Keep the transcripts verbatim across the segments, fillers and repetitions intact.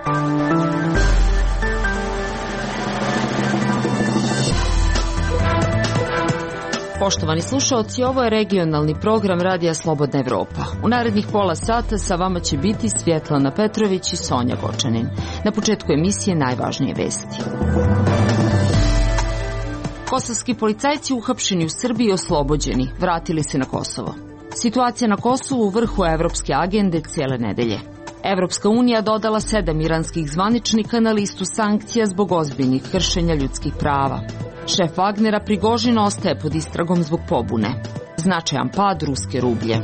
Poštovani slušaoci, ovo je regionalni program Radija Slobodna Evropa. U narednih pola sata sa vama će biti Svjetlana Petrović i Sonja Gočanin. Na početku emisije najvažnije vesti. Kosovski policajci uhapšeni u Srbiji i oslobođeni, vratili se na Kosovo. Situacija na Kosovu u vrhu evropske agende cijele nedelje. Evropska unija dodala sedam iranskih zvaničnika na listu sankcija zbog ozbiljnih kršenja ljudskih prava. Šef Wagnera Prigožin ostaje pod istragom zbog pobune. Značajan pad ruske rublje.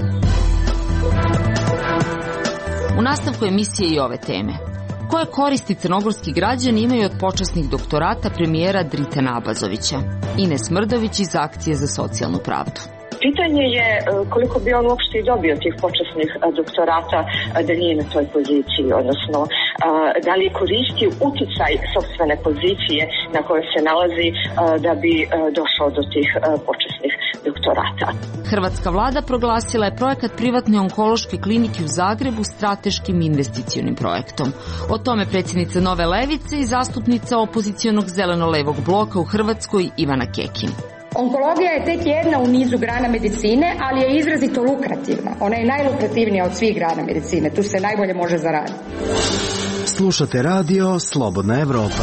U nastavku emisije i ove teme. Koje koristi crnogorski građani imaju od počasnih doktorata premijera Dritana Abazovića? Ines Mrdović iz Akcije za socijalnu pravdu. Pitanje je koliko bi on uopšte i dobio tih počasnih doktorata da nije na toj poziciji, odnosno da li je koristio uticaj sopstvene pozicije na kojoj se nalazi da bi došao do tih počasnih doktorata. Hrvatska vlada proglasila je projekat privatne onkološke klinike u Zagrebu strateškim investicionim projektom. O tome predsjednica Nove Levice i zastupnica opozicionog zeleno-levog bloka u Hrvatskoj Ivana Kekin. Onkologija je tek jedna u nizu grana medicine, ali je izrazito lukrativna. Ona je najlukrativnija od svih grana medicine. Tu se najbolje može zaraditi. Slušate radio Slobodna Evropa.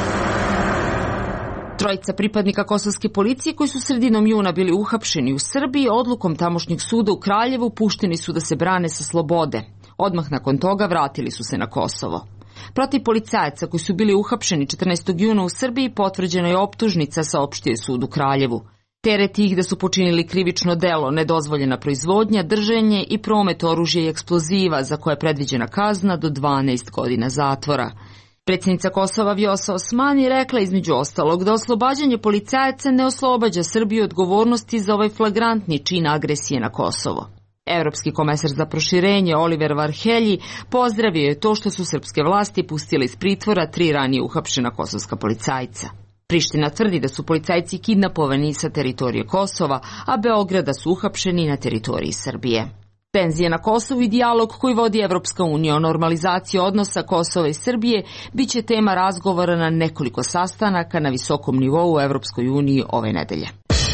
Trojica pripadnika kosovske policije koji su sredinom juna bili uhapšeni u Srbiji odlukom tamošnjeg suda u Kraljevu pušteni su da se brane sa slobode. Odmah nakon toga vratili su se na Kosovo. Protiv policajaca koji su bili uhapšeni četrnaestog juna u Srbiji potvrđena je optužnica, saopštio je sud u Kraljevu. Teret ih da su počinili krivično delo, nedozvoljena proizvodnja, drženje i promet oružja i eksploziva za koje je predviđena kazna do dvanaest godina zatvora. Predsjednica Kosova Vjosa Osmani rekla između ostalog da oslobađanje policajaca ne oslobađa Srbiju odgovornosti za ovaj flagrantni čin agresije na Kosovo. Evropski komesar za proširenje Oliver Varhelji pozdravio je to što su srpske vlasti pustile iz pritvora tri ranije uhapšena kosovska policajca. Priština tvrdi da su policajci kidnapovani sa teritorije Kosova, a Beograda su uhapšeni na teritoriji Srbije. Tenzije na Kosovu i dijalog koji vodi Evropska unija o normalizaciji odnosa Kosova i Srbije bit će tema razgovora na nekoliko sastanaka na visokom nivou u Evropskoj uniji ove nedelje.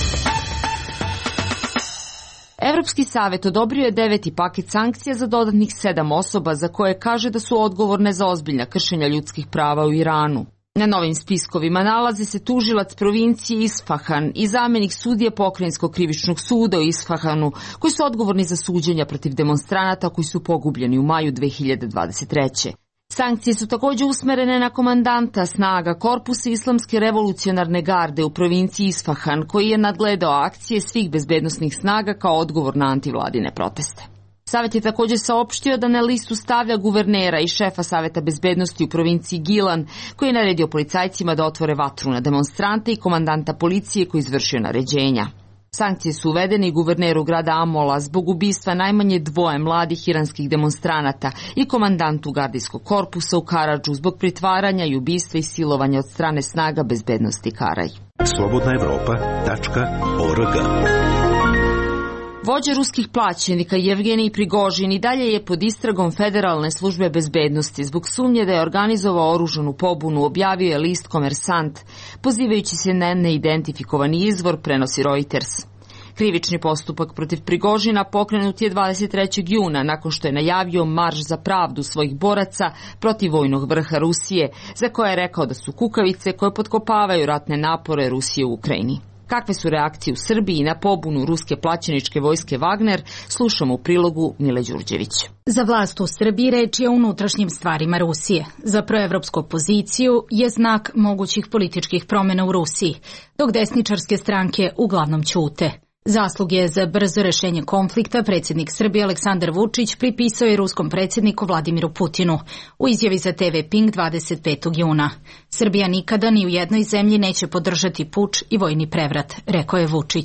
Evropski savjet odobrio je deveti paket sankcija za dodatnih sedam osoba za koje kaže da su odgovorne za ozbiljna kršenja ljudskih prava u Iranu. Na novim spiskovima nalazi se tužilac provincije Isfahan i zamjenik sudije Pokrajinskog krivičnog suda u Isfahanu, koji su odgovorni za suđenja protiv demonstranata koji su pogubljeni u maju dve hiljade dvadeset treće. Sankcije su također usmerene na komandanta snaga Korpusa Islamske revolucionarne garde u provinciji Isfahan, koji je nadgledao akcije svih bezbednosnih snaga kao odgovor na antivladine proteste. Savjet je također saopštio da na listu stavlja guvernera i šefa Savjeta bezbednosti u provinciji Gilan, koji je naredio policajcima da otvore vatru na demonstrante i komandanta policije koji izvršio naređenja. Sankcije su uvedene i guverneru grada Amola zbog ubistva najmanje dvoje mladih iranskih demonstranata i komandantu gardijskog korpusa u Karadžu zbog pritvaranja i ubistva i silovanja od strane snaga bezbednosti Karaj. slobodna evropa tačka org. Vođa ruskih plaćenika Jevgenij Prigožin i dalje je pod istragom Federalne službe bezbednosti zbog sumnje da je organizovao oružanu pobunu, objavio je list Komersant, pozivajući se na neidentifikovani izvor, prenosi Reuters. Krivični postupak protiv Prigožina pokrenut je dvadeset trećeg juna nakon što je najavio marš za pravdu svojih boraca protiv vojnog vrha Rusije, za koje je rekao da su kukavice koje potkopavaju ratne napore Rusije u Ukrajini. Kakve su reakcije u Srbiji na pobunu ruske plaćeničke vojske Wagner, slušamo u prilogu Mile Đurđević. Za vlast u Srbiji reč je o unutrašnjim stvarima Rusije. Za proevropsku opoziciju je znak mogućih političkih promjena u Rusiji, dok desničarske stranke uglavnom ćute. Zasluge za brzo rešenje konflikta predsjednik Srbije Aleksandar Vučić pripisao je ruskom predsjedniku Vladimiru Putinu u izjavi za te ve Pink dvadeset petog juna. Srbija nikada ni u jednoj zemlji neće podržati puč i vojni prevrat, rekao je Vučić.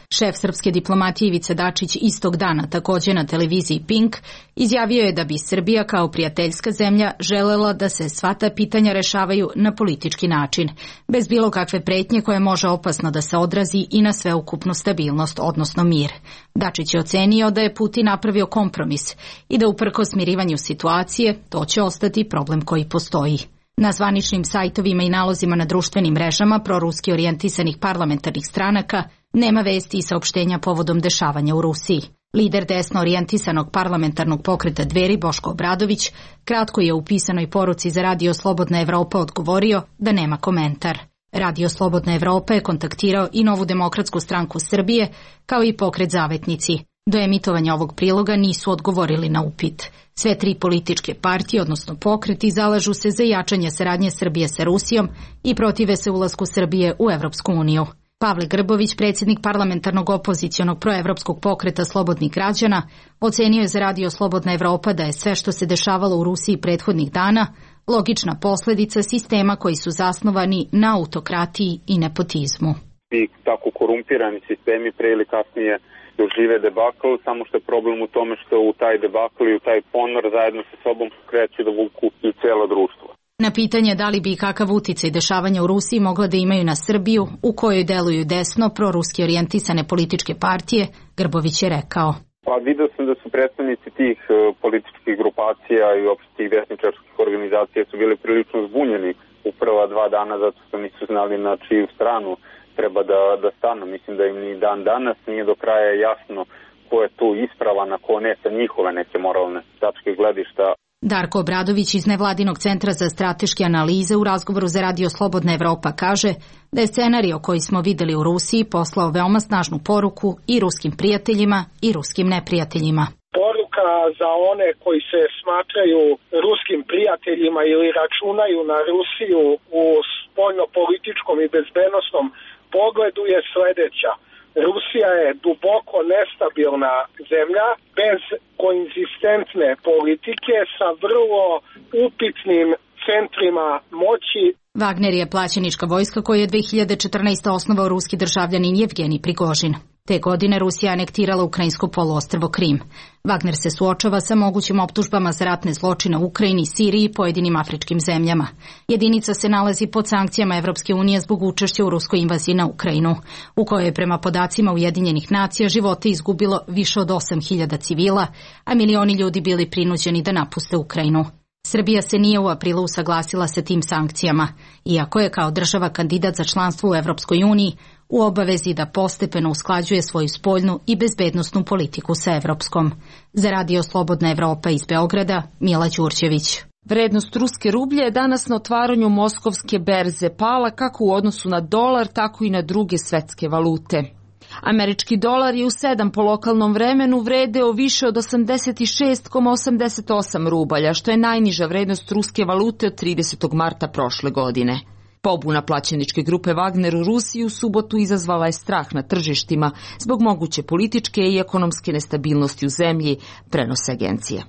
Šef srpske diplomatije Ivica Dačić istog dana, također na televiziji Pink, izjavio je da bi Srbija kao prijateljska zemlja želela da se sva ta pitanja rešavaju na politički način, bez bilo kakve pretnje koje može opasno da se odrazi i na sveukupnu stabilnost, odnosno mir. Dačić je ocenio da je Putin napravio kompromis i da uprkos smirivanju situacije to će ostati problem koji postoji. Na zvaničnim sajtovima i nalozima na društvenim mrežama proruski orijentisanih parlamentarnih stranaka nema vesti i saopštenja povodom dešavanja u Rusiji. Lider desno orijentisanog parlamentarnog pokreta Dveri Boško Obradović kratko je u pisanoj poruci za Radio Slobodna Evropa odgovorio da nema komentar. Radio Slobodna Evropa je kontaktirao i Novu demokratsku stranku Srbije, kao i pokret Zavetnici. Do emitovanja ovog priloga nisu odgovorili na upit. Sve tri političke partije, odnosno pokreti, zalažu se za jačanje saradnje Srbije sa Rusijom i protive se ulasku Srbije u Evropsku uniju. Pavle Grbović, predsjednik parlamentarnog opozicionog proevropskog pokreta Slobodnih građana, ocenio je za Radio Slobodna Evropa da je sve što se dešavalo u Rusiji prethodnih dana logična posljedica sistema koji su zasnovani na autokratiji i nepotizmu. I tako korumpirani sistemi pre ili kasnije dožive debakl, samo što je problem u tome što u taj debakl i u taj ponor zajedno sa sobom kreću da vuku i cijelo društvo. Na pitanje da li bi kakav uticaj dešavanja u Rusiji mogla da imaju na Srbiju, u kojoj deluju desno, proruski orijentisane političke partije, Grbović je rekao. Pa vidio sam da su predstavnici tih uh, političkih grupacija i uopšte tih desničarskih organizacija su bili prilično zbunjeni u prva dva dana zato što nisu znali na čiju stranu treba da, da stanu. Mislim da im ni dan danas nije do kraja jasno ko je tu ispravan, a ko ne sa njihove neke moralne tačke gledišta. Darko Obradović iz Nevladinog centra za strateške analize u razgovoru za Radio Slobodna Evropa kaže da je scenario koji smo videli u Rusiji poslao veoma snažnu poruku i ruskim prijateljima i ruskim neprijateljima. Poruka za one koji se smatraju ruskim prijateljima ili računaju na Rusiju u spoljnopolitičkom i bezbednosnom pogledu je sljedeća. Rusija je duboko nestabilna zemlja bez konzistentne politike sa vrlo upitnim centrima moći. Wagner je plaćenička vojska koju je dve hiljade četrnaeste. osnovao ruski državljanin Jevgenij Prigožin. Te godine Rusija anektirala ukrajinsko poluostrvo Krim. Wagner se suočava sa mogućim optužbama za ratne zločine u Ukrajini, Siriji i pojedinim afričkim zemljama. Jedinica se nalazi pod sankcijama Evropske unije zbog učešća u ruskoj invaziji na Ukrajinu, u kojoj je prema podacima Ujedinjenih nacija živote izgubilo više od osam hiljada civila, a milioni ljudi bili prinuđeni da napuste Ukrajinu. Srbija se nije u aprilu usaglasila sa tim sankcijama, iako je kao država kandidat za članstvo u Evropskoj uniji u obavezi da postepeno usklađuje svoju spoljnu i bezbednosnu politiku sa evropskom. Za Radio Slobodna Evropa iz Beograda, Mila Đurđević. Vrednost ruske rublje je danas na otvaranju moskovske berze pala kako u odnosu na dolar, tako i na druge svetske valute. Američki dolar je u sedam po lokalnom vremenu vredeo više od osamdeset šest zarez osamdeset osam rubalja, što je najniža vrednost ruske valute od tridesetog marta prošle godine. Pobuna plaćeničke grupe Wagner u Rusiji u subotu izazvala je strah na tržištima zbog moguće političke i ekonomske nestabilnosti u zemlji, prenose agencije.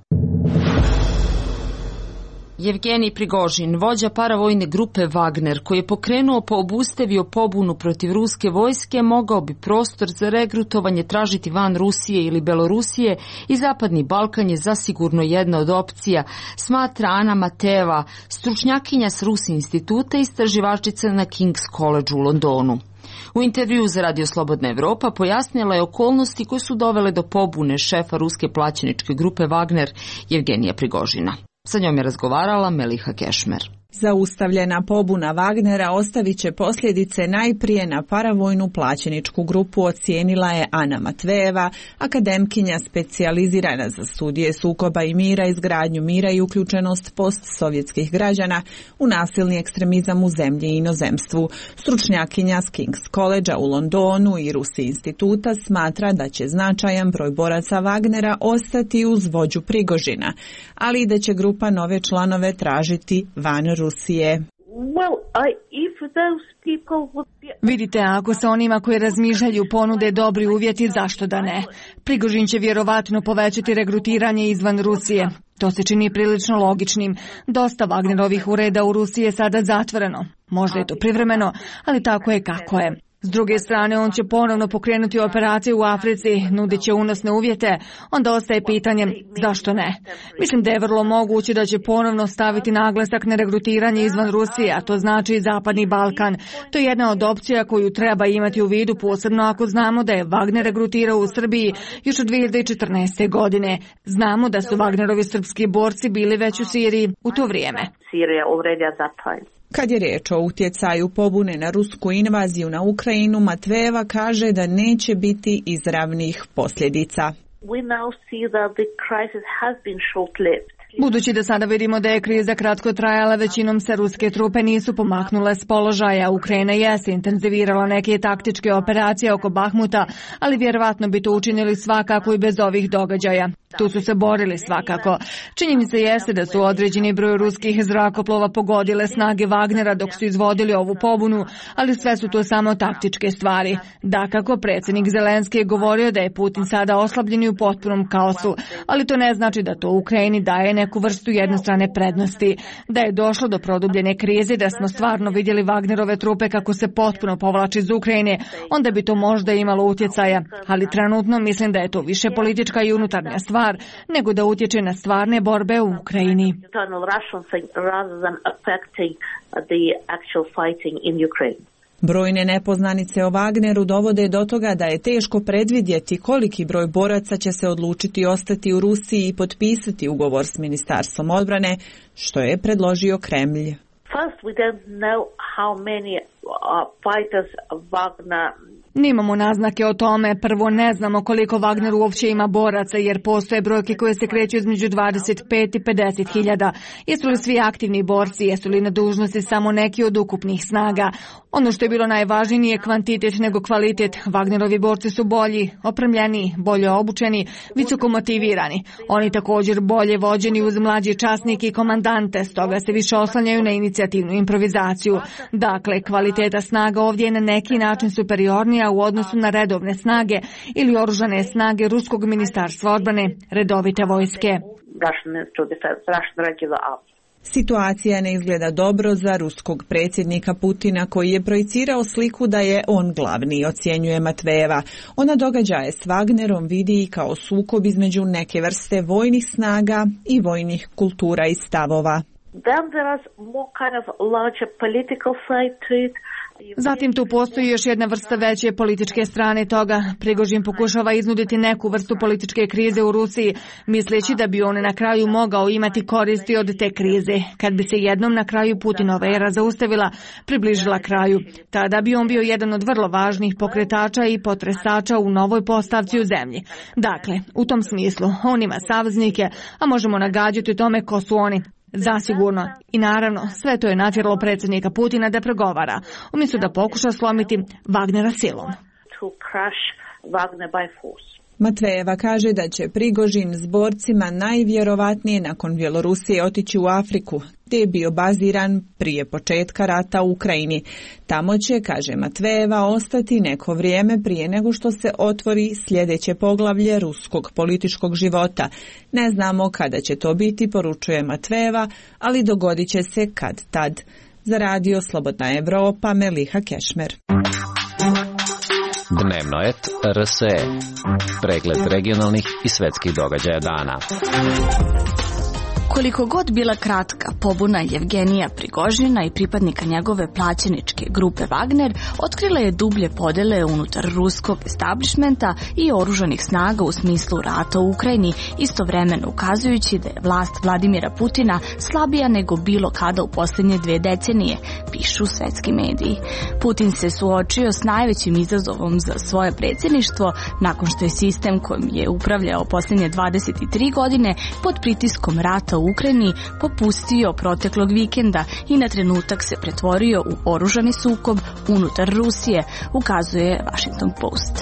Jevgenij Prigožin, vođa paravojne grupe Wagner, koji je pokrenuo pa obustavio pobunu protiv ruske vojske, mogao bi prostor za regrutovanje tražiti van Rusije ili Belorusije i Zapadni Balkan je zasigurno jedna od opcija, smatra Ana Mateva, stručnjakinja s Rusi instituta i istraživačica na King's College u Londonu. U intervju za Radio Slobodna Evropa pojasnila je okolnosti koje su dovele do pobune šefa ruske plaćeničke grupe Wagner, Jevgenija Prigožina. Sa njom je razgovarala Meliha Kešmer. Zaustavljena pobuna Wagnera ostavit će posljedice najprije na paravojnu plaćeničku grupu, ocijenila je Ana Matvejeva, akademkinja specijalizirana za studije sukoba i mira, izgradnju mira i uključenost postsovjetskih građana u nasilni ekstremizam u zemlji i inozemstvu. Stručnjakinja s King's College u Londonu i Rusi instituta smatra da će značajan broj boraca Wagnera ostati uz vođu Prigožina, ali i da će grupa nove članove tražiti van Rusije. Vidite, ako se onima koji razmišljaju ponude dobri uvjeti, zašto da ne? Prigožin će vjerovatno povećati regrutiranje izvan Rusije. To se čini prilično logičnim. Dosta Wagnerovih ureda u Rusiji je sada zatvoreno. Možda je to privremeno, ali tako je kako je. S druge strane, on će ponovno pokrenuti operaciju u Africi, nudit će unosne uvjete, onda ostaje pitanje zašto ne. Mislim da je vrlo moguće da će ponovno staviti naglasak na regrutiranje izvan Rusije, a to znači i Zapadni Balkan. To je jedna od opcija koju treba imati u vidu, posebno ako znamo da je Wagner regrutirao u Srbiji još od dvije hiljade četrnaeste. godine. Znamo da su Wagnerovi srpski borci bili već u Siriji u to vrijeme. Kad je riječ o utjecaju pobune na rusku invaziju na Ukrajinu, Matvejeva kaže da neće biti izravnih posljedica. Budući da sada vidimo da je kriza kratko trajala, većinom se ruske trupe nisu pomaknule s položaja. Ukrajina jeste intenzivirala neke taktičke operacije oko Bahmuta, ali vjerovatno bi to učinili svakako i bez ovih događaja. Tu su se borili svakako. Činjenica jeste da su određeni broj ruskih zrakoplova pogodile snage Wagnera dok su izvodili ovu pobunu, ali sve su to samo taktičke stvari. Dakako, predsjednik Zelenski je govorio da je Putin sada oslabljen i u potpunom kaosu, ali to ne znači da to Ukrajini daje neku vrstu jednostrane prednosti. Da je došlo do produbljene krize, da smo stvarno vidjeli Wagnerove trupe kako se potpuno povlači iz Ukrajine, onda bi to možda imalo utjecaja, ali trenutno mislim da je to više politička i unutarnja stvar nego da utječe na stvarne borbe u Ukrajini. Brojne nepoznanice o Wagneru dovode do toga da je teško predvidjeti koliki broj boraca će se odlučiti ostati u Rusiji i potpisati ugovor s Ministarstvom odbrane, što je predložio Kremlj. First, we don't know how many uh, fighters Wagner Nimamo naznake o tome. Prvo, ne znamo koliko Wagner uopće ima boraca, jer postoje brojke koje se kreću između dvadeset pet i pedeset hiljada. Jesu li svi aktivni borci, jesu li na dužnosti samo neki od ukupnih snaga? Ono što je bilo najvažnije nije kvantitet nego kvalitet. Wagnerovi borci su bolji, opremljeni, bolje obučeni, visoko motivirani. Oni također bolje vođeni uz mlađe časnike i komandante, stoga se više oslanjaju na inicijativnu improvizaciju. Dakle, kvaliteta snaga ovdje je na neki način superiornija u odnosu na redovne snage ili oružane snage Ruskog ministarstva odbrane, redovite vojske. Situacija ne izgleda dobro za ruskog predsjednika Putina, koji je projicirao sliku da je on glavni, ocjenjuje Matvejeva. Ona događaje s Wagnerom vidi i kao sukob između neke vrste vojnih snaga i vojnih kultura i stavova. Then there is more kind of larger political side to it. Zatim tu postoji još jedna vrsta veće političke strane toga. Prigožin pokušava iznuditi neku vrstu političke krize u Rusiji, misleći da bi on na kraju mogao imati koristi od te krize. Kad bi se jednom na kraju Putinova era zaustavila, približila kraju, tada bi on bio jedan od vrlo važnih pokretača i potresača u novoj postavci u zemlji. Dakle, u tom smislu, on ima saveznike, a možemo nagađati tome ko su oni. Zasigurno. I naravno, sve to je natjeralo predsjednika Putina da pregovara, umjesto da pokuša slomiti Wagnera silom. Matvejeva kaže da će Prigožin s borcima najvjerovatnije nakon Bjelorusije otići u Afriku, gdje je bio baziran prije početka rata u Ukrajini. Tamo će, kaže Matvejeva, ostati neko vrijeme prije nego što se otvori sljedeće poglavlje ruskog političkog života. Ne znamo kada će to biti, poručuje Matvejeva, ali dogodit će se kad tad. Za radio Slobodna Evropa, Meliha Kešmer. Dnevnoet R S E. Pregled regionalnih i svjetskih događaja dana. Koliko god bila kratka, pobuna Jevgenija Prigožina i pripadnika njegove plaćeničke grupe Wagner otkrila je dublje podjele unutar ruskog establishmenta i oružanih snaga u smislu rata u Ukrajini, istovremeno ukazujući da je vlast Vladimira Putina slabija nego bilo kada u posljednje dvije decenije, pišu svetski mediji. Putin se suočio s najvećim izazovom za svoje predsjedništvo nakon što je sistem kojim je upravljao posljednje dvadeset tri godine pod pritiskom rata u Ukrajini popustio proteklog vikenda i na trenutak se pretvorio u oružani sukob unutar Rusije, ukazuje Washington Post.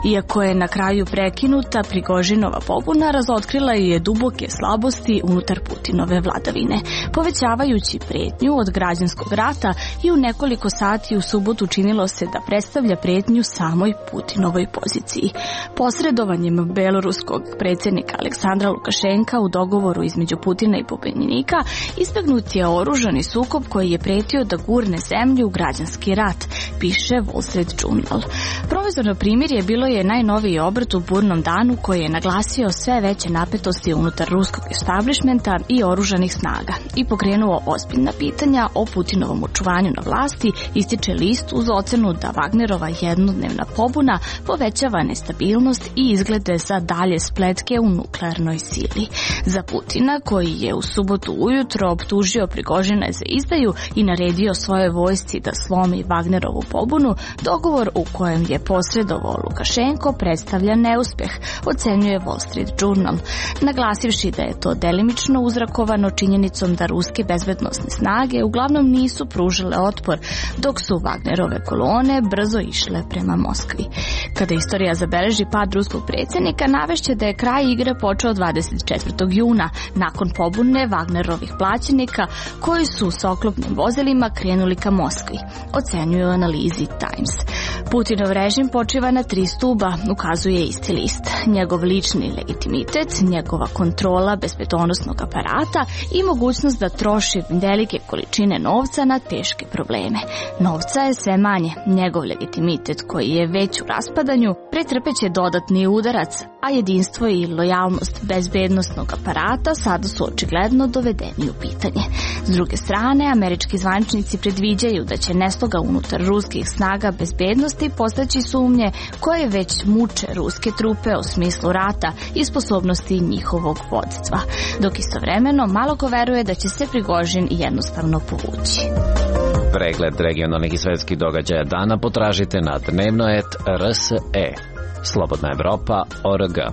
Iako je na kraju prekinuta, Prigožinova pobuna razotkrila je duboke slabosti unutar Putinove vladavine, povećavajući pretnju od građanskog rata i u nekoliko sati u subotu činilo se da predstavlja pretnju samoj Putinovoj poziciji. Posredovanjem beloruskog predsjednika Aleksandra Lukašenka u dogovoru između Putina i pobednika izbegnut je oružani sukob koji je pretio da gurne zemlju u građanski rat, piše Wall Street Journal. Provizorno primirje bilo je najnoviji obrt u burnom danu koji je naglasio sve veće napetosti unutar ruskog establishmenta i oružanih snaga i pokrenuo ozbiljna pitanja o Putinovom očuvanju na vlasti, ističe list uz ocenu da Wagnerova jednodnevna pobuna povećava nestabilnost i izglede za dalje spletke u nuklearnoj sili. Za Putina, koji je u subotu ujutro optužio Prigožina za izdaju i naredio svojoj vojsci da slomi Wagnerovu pobunu, dogovor u kojem je posredovao Lukašenko predstavlja neuspeh, ocenjuje Wall Street Journal, naglasivši da je to delimično uzrakovano činjenicom da ruske bezbednosne snage uglavnom nisu pružile otpor, dok su Wagnerove kolone brzo išle prema Moskvi. Kada istorija zabeleži pad ruskog predsjednika, navešće da je kraj igre počeo dvadeset četvrtog juna, nakon pobune Wagnerovih plaćenika koji su s oklopnim vozilima krenuli ka Moskvi, ocenjuju analizi Times. Putinov režim počiva na tri stuba, ukazuje isti list. Njegov lični legitimitet, njegova kontrola bezbednosnog aparata i mogućnost da troši velike količine novca na teške probleme. Novca je sve manje. Njegov legitimitet, koji je već u raspadanju, pretrpeće dodatni udarac, a jedinstvo i lojalnost bezbednosnog aparata sada su očigledno dovedeni u pitanje. S druge strane, američki zvaničnici predviđaju da će nestoga unutar ruskih snaga bezbednosti postaći sumnje koje već muče ruske trupe u smislu rata i sposobnosti njihovog vodstva, dok istovremeno malo ko veruje da će se Prigožin jednostavno povući. Pregled regionalnih i svetskih događaja dana potražite na dnevnoet R S E. Slobodna Evropa O R G.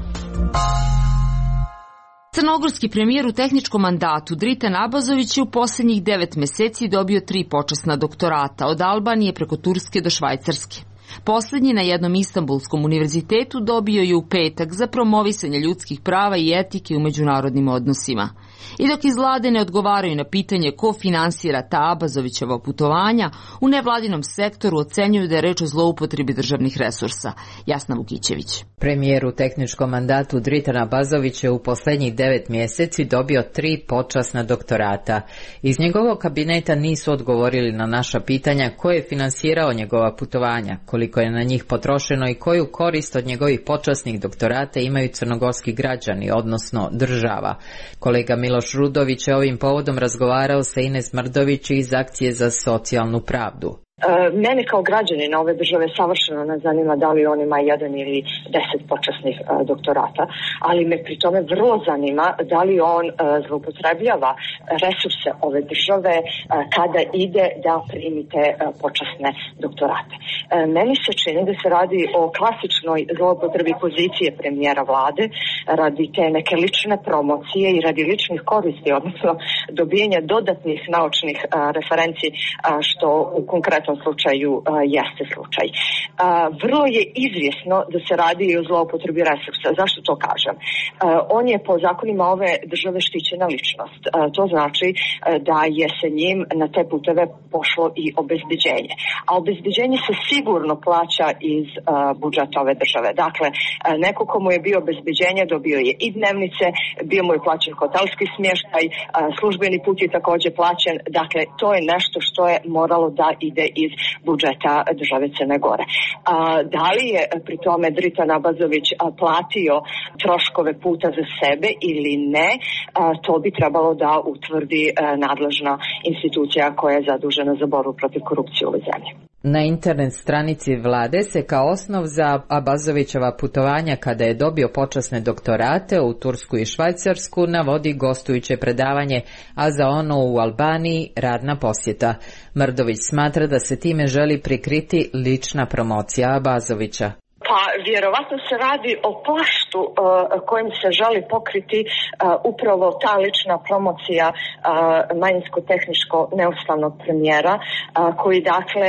Crnogorski premijer u tehničkom mandatu Dritan Abazović je u posljednjih devet meseci dobio tri počasna doktorata, od Albanije preko Turske do Švajcarske. Poslednji na jednom Istanbulskom univerzitetu dobio je u petak za promovisanje ljudskih prava i etike u međunarodnim odnosima. I dok iz vlade ne odgovaraju na pitanje ko finansira ta Abazovićeva putovanja, u nevladinom sektoru ocenjuju da je reč o zloupotrebi državnih resursa. Jasna Vukićević. Premijer u tehničkom mandatu Dritan Abazović je u posljednjih devet mjeseci dobio tri počasna doktorata. Iz njegovog kabineta nisu odgovorili na naša pitanja ko je finansirao njegova putovanja, koliko je na njih potrošeno i koju korist od njegovih počasnih doktorata imaju crnogorski građani, odnosno država. Kolega Miloš Rudović je ovim povodom razgovarao sa Ines Mrdović iz Akcije za socijalnu pravdu. Mene kao građanina ove države savršeno ne zanima da li on ima jedan ili deset počasnih doktorata, ali me pri tome vrlo zanima da li on zloupotrebljava resurse ove države kada ide da primi te počasne doktorate. Meni se čini da se radi o klasičnoj zloupotrebi pozicije premijera vlade radi te neke lične promocije i radi ličnih koristi, odnosno dobijanja dodatnih naučnih referenci, što u konkretnom slučaju uh, jeste slučaj. Uh, vrlo je izvjesno da se radi i o zloupotrebi resursa. Zašto to kažem? Uh, on je po zakonima ove države štićena ličnost. Uh, to znači uh, da je se njim na te puteve pošlo i obezbeđenje. A obezbeđenje se sigurno plaća iz uh, budžeta ove države. Dakle, uh, neko komu je bio obezbeđenje dobio je i dnevnice, bio mu je plaćen hotelski smještaj, uh, službeni put je također plaćen. Dakle, to je nešto što je moralo da ide iz budžeta države Crne Gore. A, da li je pri tome Dritan Abazović a, platio troškove puta za sebe ili ne, a, to bi trebalo da utvrdi a, nadležna institucija koja je zadužena za borbu protiv korupcije u ovoj zemlji. Na internet stranici vlade se kao osnov za Abazovićeva putovanja kada je dobio počasne doktorate u Tursku i Švajcarsku navodi gostujuće predavanje, a za ono u Albaniji radna posjeta. Mrdović smatra da se time želi prikriti lična promocija Abazovića. Pa vjerovatno se radi o plaštu uh, kojim se želi pokriti uh, upravo ta lična promocija uh, manjinsko-tehničko neustavnog premijera uh, koji dakle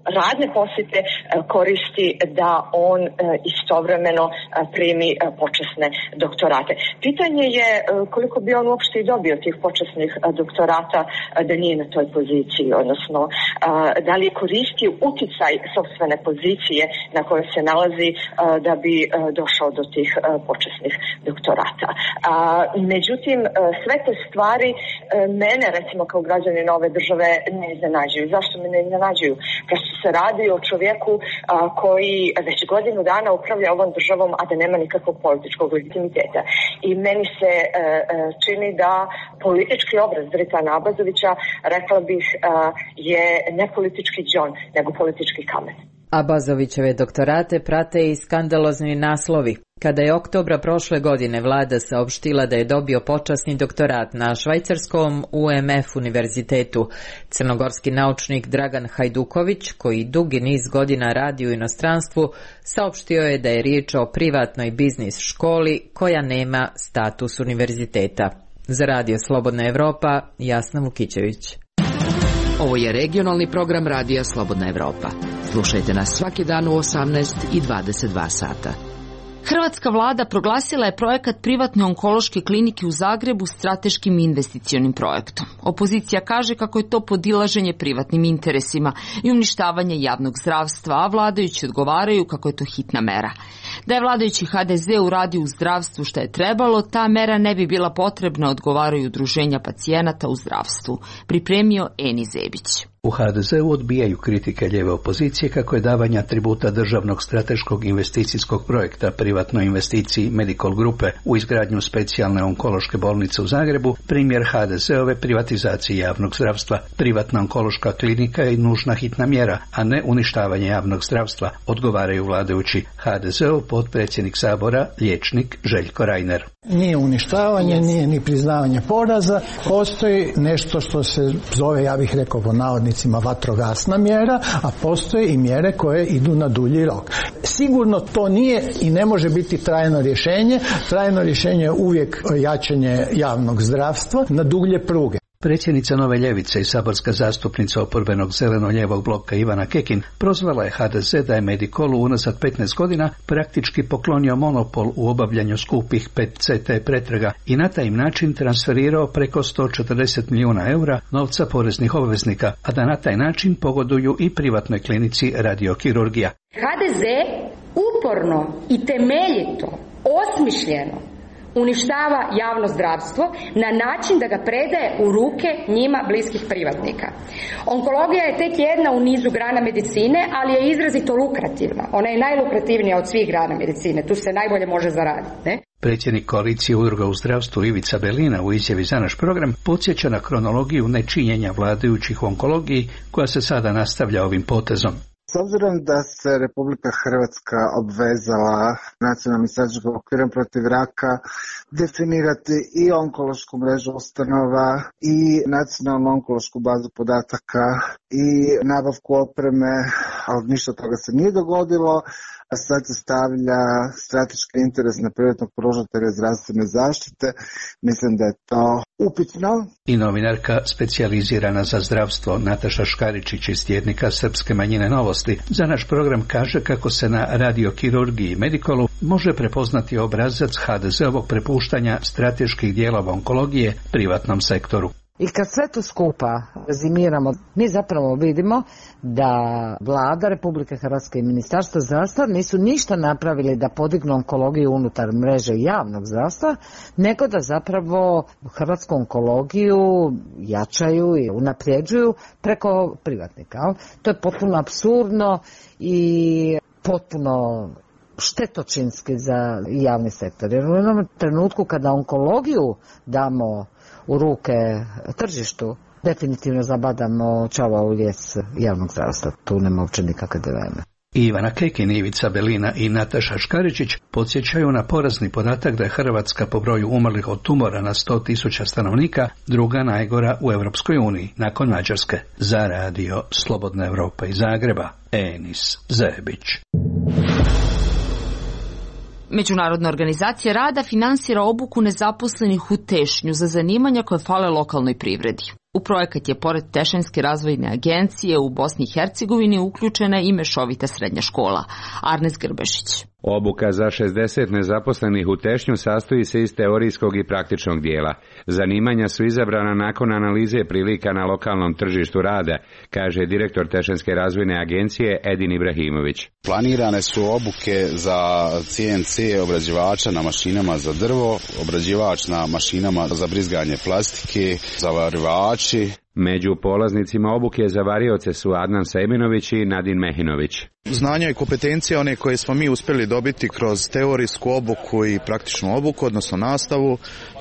radne posjete koristi da on istovremeno primi počasne doktorate. Pitanje je koliko bi on uopšte i dobio tih počasnih doktorata da nije na toj poziciji, odnosno da li je koristio uticaj sopstvene pozicije na kojoj se nalazi da bi došao do tih počasnih doktorata. Međutim, sve te stvari mene, recimo kao građanin ove države, ne iznenađuju. Zašto me ne iznenađuju? Prosto se radi o čovjeku a, koji već godinu dana upravlja ovom državom, a da nema nikakvog političkog legitimiteta. I meni se a, a, čini da politički obraz Dritana Abazovića, rekla bih, a, je ne politički đon, nego politički kamen. Abazovićeve doktorate prate i skandalozni naslovi. Kada je oktobra prošle godine vlada saopštila da je dobio počasni doktorat na švajcarskom U M F univerzitetu, crnogorski naučnik Dragan Hajduković, koji dugi niz godina radi u inostranstvu, saopštio je da je riječ o privatnoj biznis školi koja nema status univerziteta. Za Radio Slobodna Evropa, Jasna Vukićević. Ovo je regionalni program Radija Slobodna Evropa. Slušajte nas svaki dan u osamnaest i dvadeset dva sata. Hrvatska vlada proglasila je projekat privatne onkološke klinike u Zagrebu strateškim investicionim projektom. Opozicija kaže kako je to podilaženje privatnim interesima i uništavanje javnog zdravstva, a vladajući odgovaraju kako je to hitna mera. Da je vladajući H D Z uradio u zdravstvu što je trebalo, ta mera ne bi bila potrebna, odgovaraju udruženja pacijenata u zdravstvu. Pripremio Eni Zebić. U H D Z-u odbijaju kritike lijeve opozicije kako je davanje atributa državnog strateškog investicijskog projekta privatnoj investiciji Medical Grupe u izgradnju specijalne onkološke bolnice u Zagrebu primjer H D Z-ove privatizacije javnog zdravstva. Privatna onkološka klinika je nužna hitna mjera, a ne uništavanje javnog zdravstva, odgovaraju vladajući. H D Z-ov potpredsjednik Sabora, liječnik Željko Reiner. Nije uništavanje, nije ni priznavanje poraza, postoji nešto što se zove, ja bih rekao po navodnicima, vatrogasna mjera, a postoje i mjere koje idu na dulji rok. Sigurno to nije i ne može biti trajno rješenje. Trajno rješenje je uvijek jačanje javnog zdravstva na dublje pruge. Predsjednica Nove ljevice i saborska zastupnica oporbenog zeleno-ljevog bloka Ivana Kekin prozvala je H D Z da je Medicolu unazad petnaest godina praktički poklonio monopol u obavljanju skupih P E T C T pretraga i na taj način transferirao preko sto četrdeset milijuna eura novca poreznih obveznika, a da na taj način pogoduju i privatnoj klinici radiokirurgija. H D Z uporno i temeljito, osmišljeno uništava javno zdravstvo na način da ga predaje u ruke njima bliskih privatnika. Onkologija je tek jedna u nizu grana medicine, ali je izrazito lukrativna. Ona je najlukrativnija od svih grana medicine. Tu se najbolje može zaraditi, ne? Predsjednik koalicije udruga u zdravstvu Ivica Belina u izjavi za naš program podsjeća na kronologiju nečinjenja vladajućih u onkologiji koja se sada nastavlja ovim potezom. S obzirom da se Republika Hrvatska obvezala nacionalnim strateškim okvirom protiv raka definirati i onkološku mrežu ustanova i nacionalnu onkološku bazu podataka i nabavku opreme, ali ništa toga se nije dogodilo, a sad se stavlja strateški interes na privatnog pružatelja zdravstvene zaštite. Mislim da je to upitno. I novinarka specijalizirana za zdravstvo Nataša Škaričić iz tjednika Srpske manjine Novosti za naš program kaže kako se na radiokirurgiji i Medicalu može prepoznati obrazac H D Z-ovog prepuštanja strateških dijelova onkologije privatnom sektoru. I kad sve to skupa rezimiramo, mi zapravo vidimo da vlada Republike Hrvatske i Ministarstvo zdravstva nisu ništa napravili da podignu onkologiju unutar mreže javnog zdravstva, nego da zapravo hrvatsku onkologiju jačaju i unapređuju preko privatnika. To je potpuno apsurdno i potpuno štetočinski za javni sektor. Jer u jednom trenutku kada onkologiju damo u ruke tržištu, definitivno zabadamo čava u lijes javnog zdravstva. Tu nema uopće nikakve dileme. Ivana Kekin, Ivica Belina i Nataša Škaričić podsjećaju na porazni podatak da je Hrvatska po broju umrlih od tumora na sto tisuća stanovnika druga najgora u Europskoj uniji, nakon Mađarske. Za Radio Slobodna Evropa iz Zagreba, Enis Zebić. Međunarodna organizacija rada finansira obuku nezaposlenih u Tešnju za zanimanja koje fale lokalnoj privredi. U projekat je pored Tešanjske razvojne agencije u Bosni i Hercegovini uključena i mešovita srednja škola. Arnes Grbešić. Obuka za šezdeset nezaposlenih u Tešnju sastoji se iz teorijskog i praktičnog dijela. Zanimanja su izabrana nakon analize prilika na lokalnom tržištu rada, kaže direktor Tešanjske razvojne agencije Edin Ibrahimović. Planirane su obuke za C N C obrađivača na mašinama za drvo, obrađivač na mašinama za brizganje plastike, zavarivači. Među polaznicima obuke za varioce su Adnan Sejminović i Nadin Mehinović. Znanja i kompetencije, one koje smo mi uspjeli dobiti kroz teorijsku obuku i praktičnu obuku, odnosno nastavu,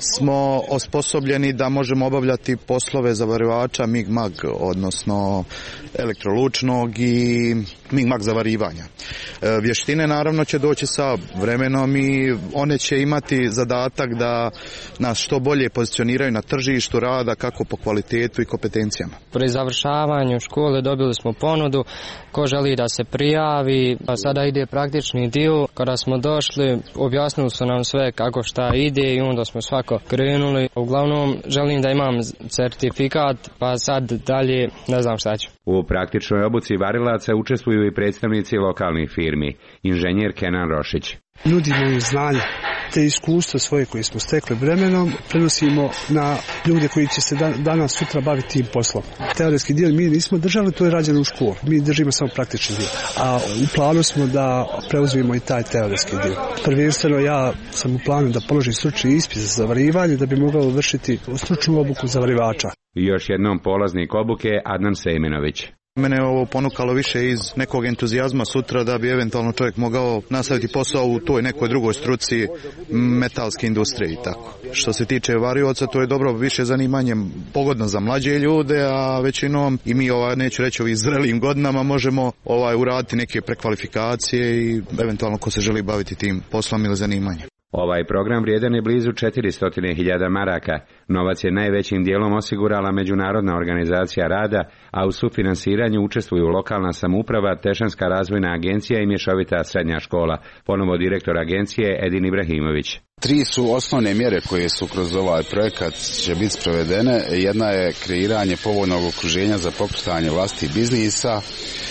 smo osposobljeni da možemo obavljati poslove zavarivača mig-mag, odnosno elektrolučnog i mig-mag zavarivanja. Vještine naravno će doći sa vremenom i one će imati zadatak da nas što bolje pozicioniraju na tržištu rada, kako po kvalitetu i kompetencijama. Pri završavanju škole dobili smo ponudu ko želi da se prijavi, a sada ide praktični dio. Kada smo došli, objasnili su nam sve kako šta ide i onda smo svako krenuli. Uglavnom želim da imam certifikat, pa sad dalje ne znam šta ću. U praktičnoj obuci varilaca učestvuju i predstavnici lokalnih firmi, inženjer Kenan Rošić. Nudimo im znanje te iskustvo svoje koje smo stekli vremenom, prenosimo na ljude koji će se danas sutra baviti tim poslom. Teoretski dio mi nismo držali, to je rađeno u školu. Mi držimo samo praktični dio. A u planu smo da preuzmemo i taj teoretski dio. Prvenstveno ja sam u planu da položim stručni ispit za zavarivanje da bi mogao vršiti stručnu obuku zavarivača. Još jednom polaznik obuke Adnan Sejminović. Mene je ovo ponukalo više iz nekog entuzijazma sutra da bi eventualno čovjek mogao nastaviti posao u toj nekoj drugoj struci metalske industrije i tako. Što se tiče varioca, to je dobro više zanimanje pogodno za mlađe ljude, a većinom i mi, ovaj, neću reći ovih zrelim godinama, možemo ovaj, uraditi neke prekvalifikacije i eventualno ko se želi baviti tim poslom ili zanimanjem. Ovaj program vrijedan je blizu četiristo hiljada maraka. Novac je najvećim dijelom osigurala Međunarodna organizacija rada, a u sufinansiranju učestvuju lokalna samouprava, Tešanska razvojna agencija i mješovita srednja škola. Ponovo direktor agencije Edin Ibrahimović. Tri su osnovne mjere koje su kroz ovaj projekat će biti sprovedene. Jedna je kreiranje povoljnog okruženja za pokretanje vlastitih biznisa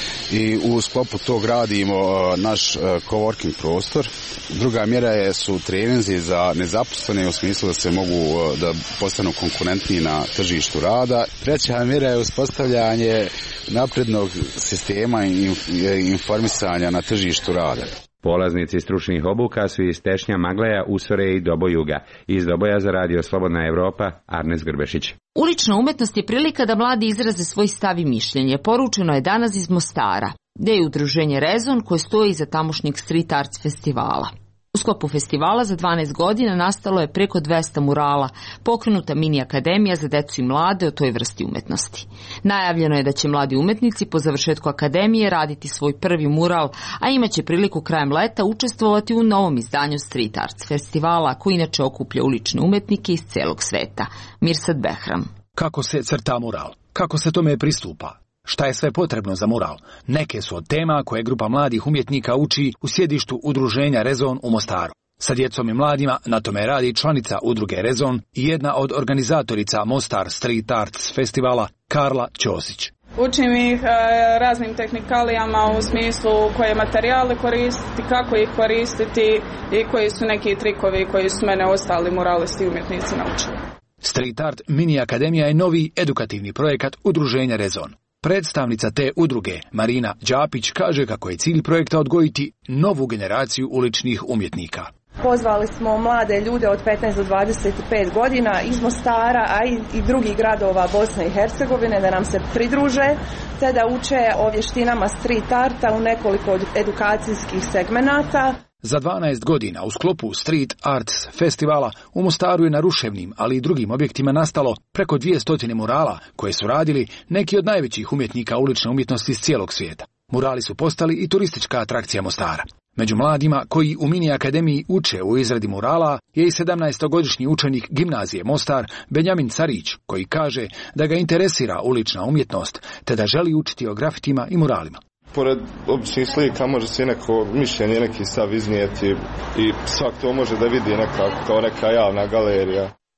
i u sklopu tog radimo naš coworking prostor. Druga mjera je, su treninzi za nezaposlene u smislu da se mogu da postanu konkurentniji na tržištu rada. Treća mjera je uspostavljanje naprednog sistema informisanja na tržištu rada. Polaznici stručnih obuka su iz Tešnja, Magleja, Usore i Dobojuga. Iz Doboja za radio Slobodna Evropa, Arnes Grbešić. Ulična umetnost je prilika da mladi izraze svoj stav i mišljenje. Poručeno je danas iz Mostara, gdje je udruženje Rezon koje stoji iza tamošnjeg Street Arts festivala. U sklopu festivala za dvanaest godina nastalo je preko dvesta murala, pokrenuta mini akademija za decu i mlade o toj vrsti umetnosti. Najavljeno je da će mladi umetnici po završetku akademije raditi svoj prvi mural, a imaće priliku krajem leta učestvovati u novom izdanju Street Arts festivala, koji inače okuplja ulične umetnike iz celog sveta. Mirsad Behram. Kako se crta mural? Kako se tome pristupa? Šta je sve potrebno za mural? Neke su od tema koje grupa mladih umjetnika uči u sjedištu udruženja Rezon u Mostaru. Sa djecom i mladima na tome radi članica udruge Rezon i jedna od organizatorica Mostar Street Arts festivala Karla Ćosić. Učim ih raznim tehnikalijama u smislu koje materijale koristiti, kako ih koristiti i koji su neki trikovi koji su mene ostali muralisti i umjetnici naučili. Street Art Mini Akademija je novi edukativni projekat udruženja Rezon. Predstavnica te udruge, Marina Đapić, kaže kako je cilj projekta odgojiti novu generaciju uličnih umjetnika. Pozvali smo mlade ljude od petnaest do dvadeset pet godina iz Mostara, a i drugih gradova Bosne i Hercegovine da nam se pridruže, te da uče o vještinama street arta u nekoliko edukacijskih segmenata. Za dvanaest godina u sklopu Street Arts festivala u Mostaru je na ruševnim, ali i drugim objektima nastalo preko dvjesto murala koje su radili neki od najvećih umjetnika ulične umjetnosti iz cijelog svijeta. Murali su postali i turistička atrakcija Mostara. Među mladima koji u mini akademiji uče u izradi murala je i sedamnaestogodišnji učenik gimnazije Mostar Benjamin Carić, koji kaže da ga interesira ulična umjetnost te da želi učiti o grafitima i muralima. Pored običnih slika može se neko mišljenje, neki stav iznijeti i svak to može da vidi nekako kao neka javna galerija.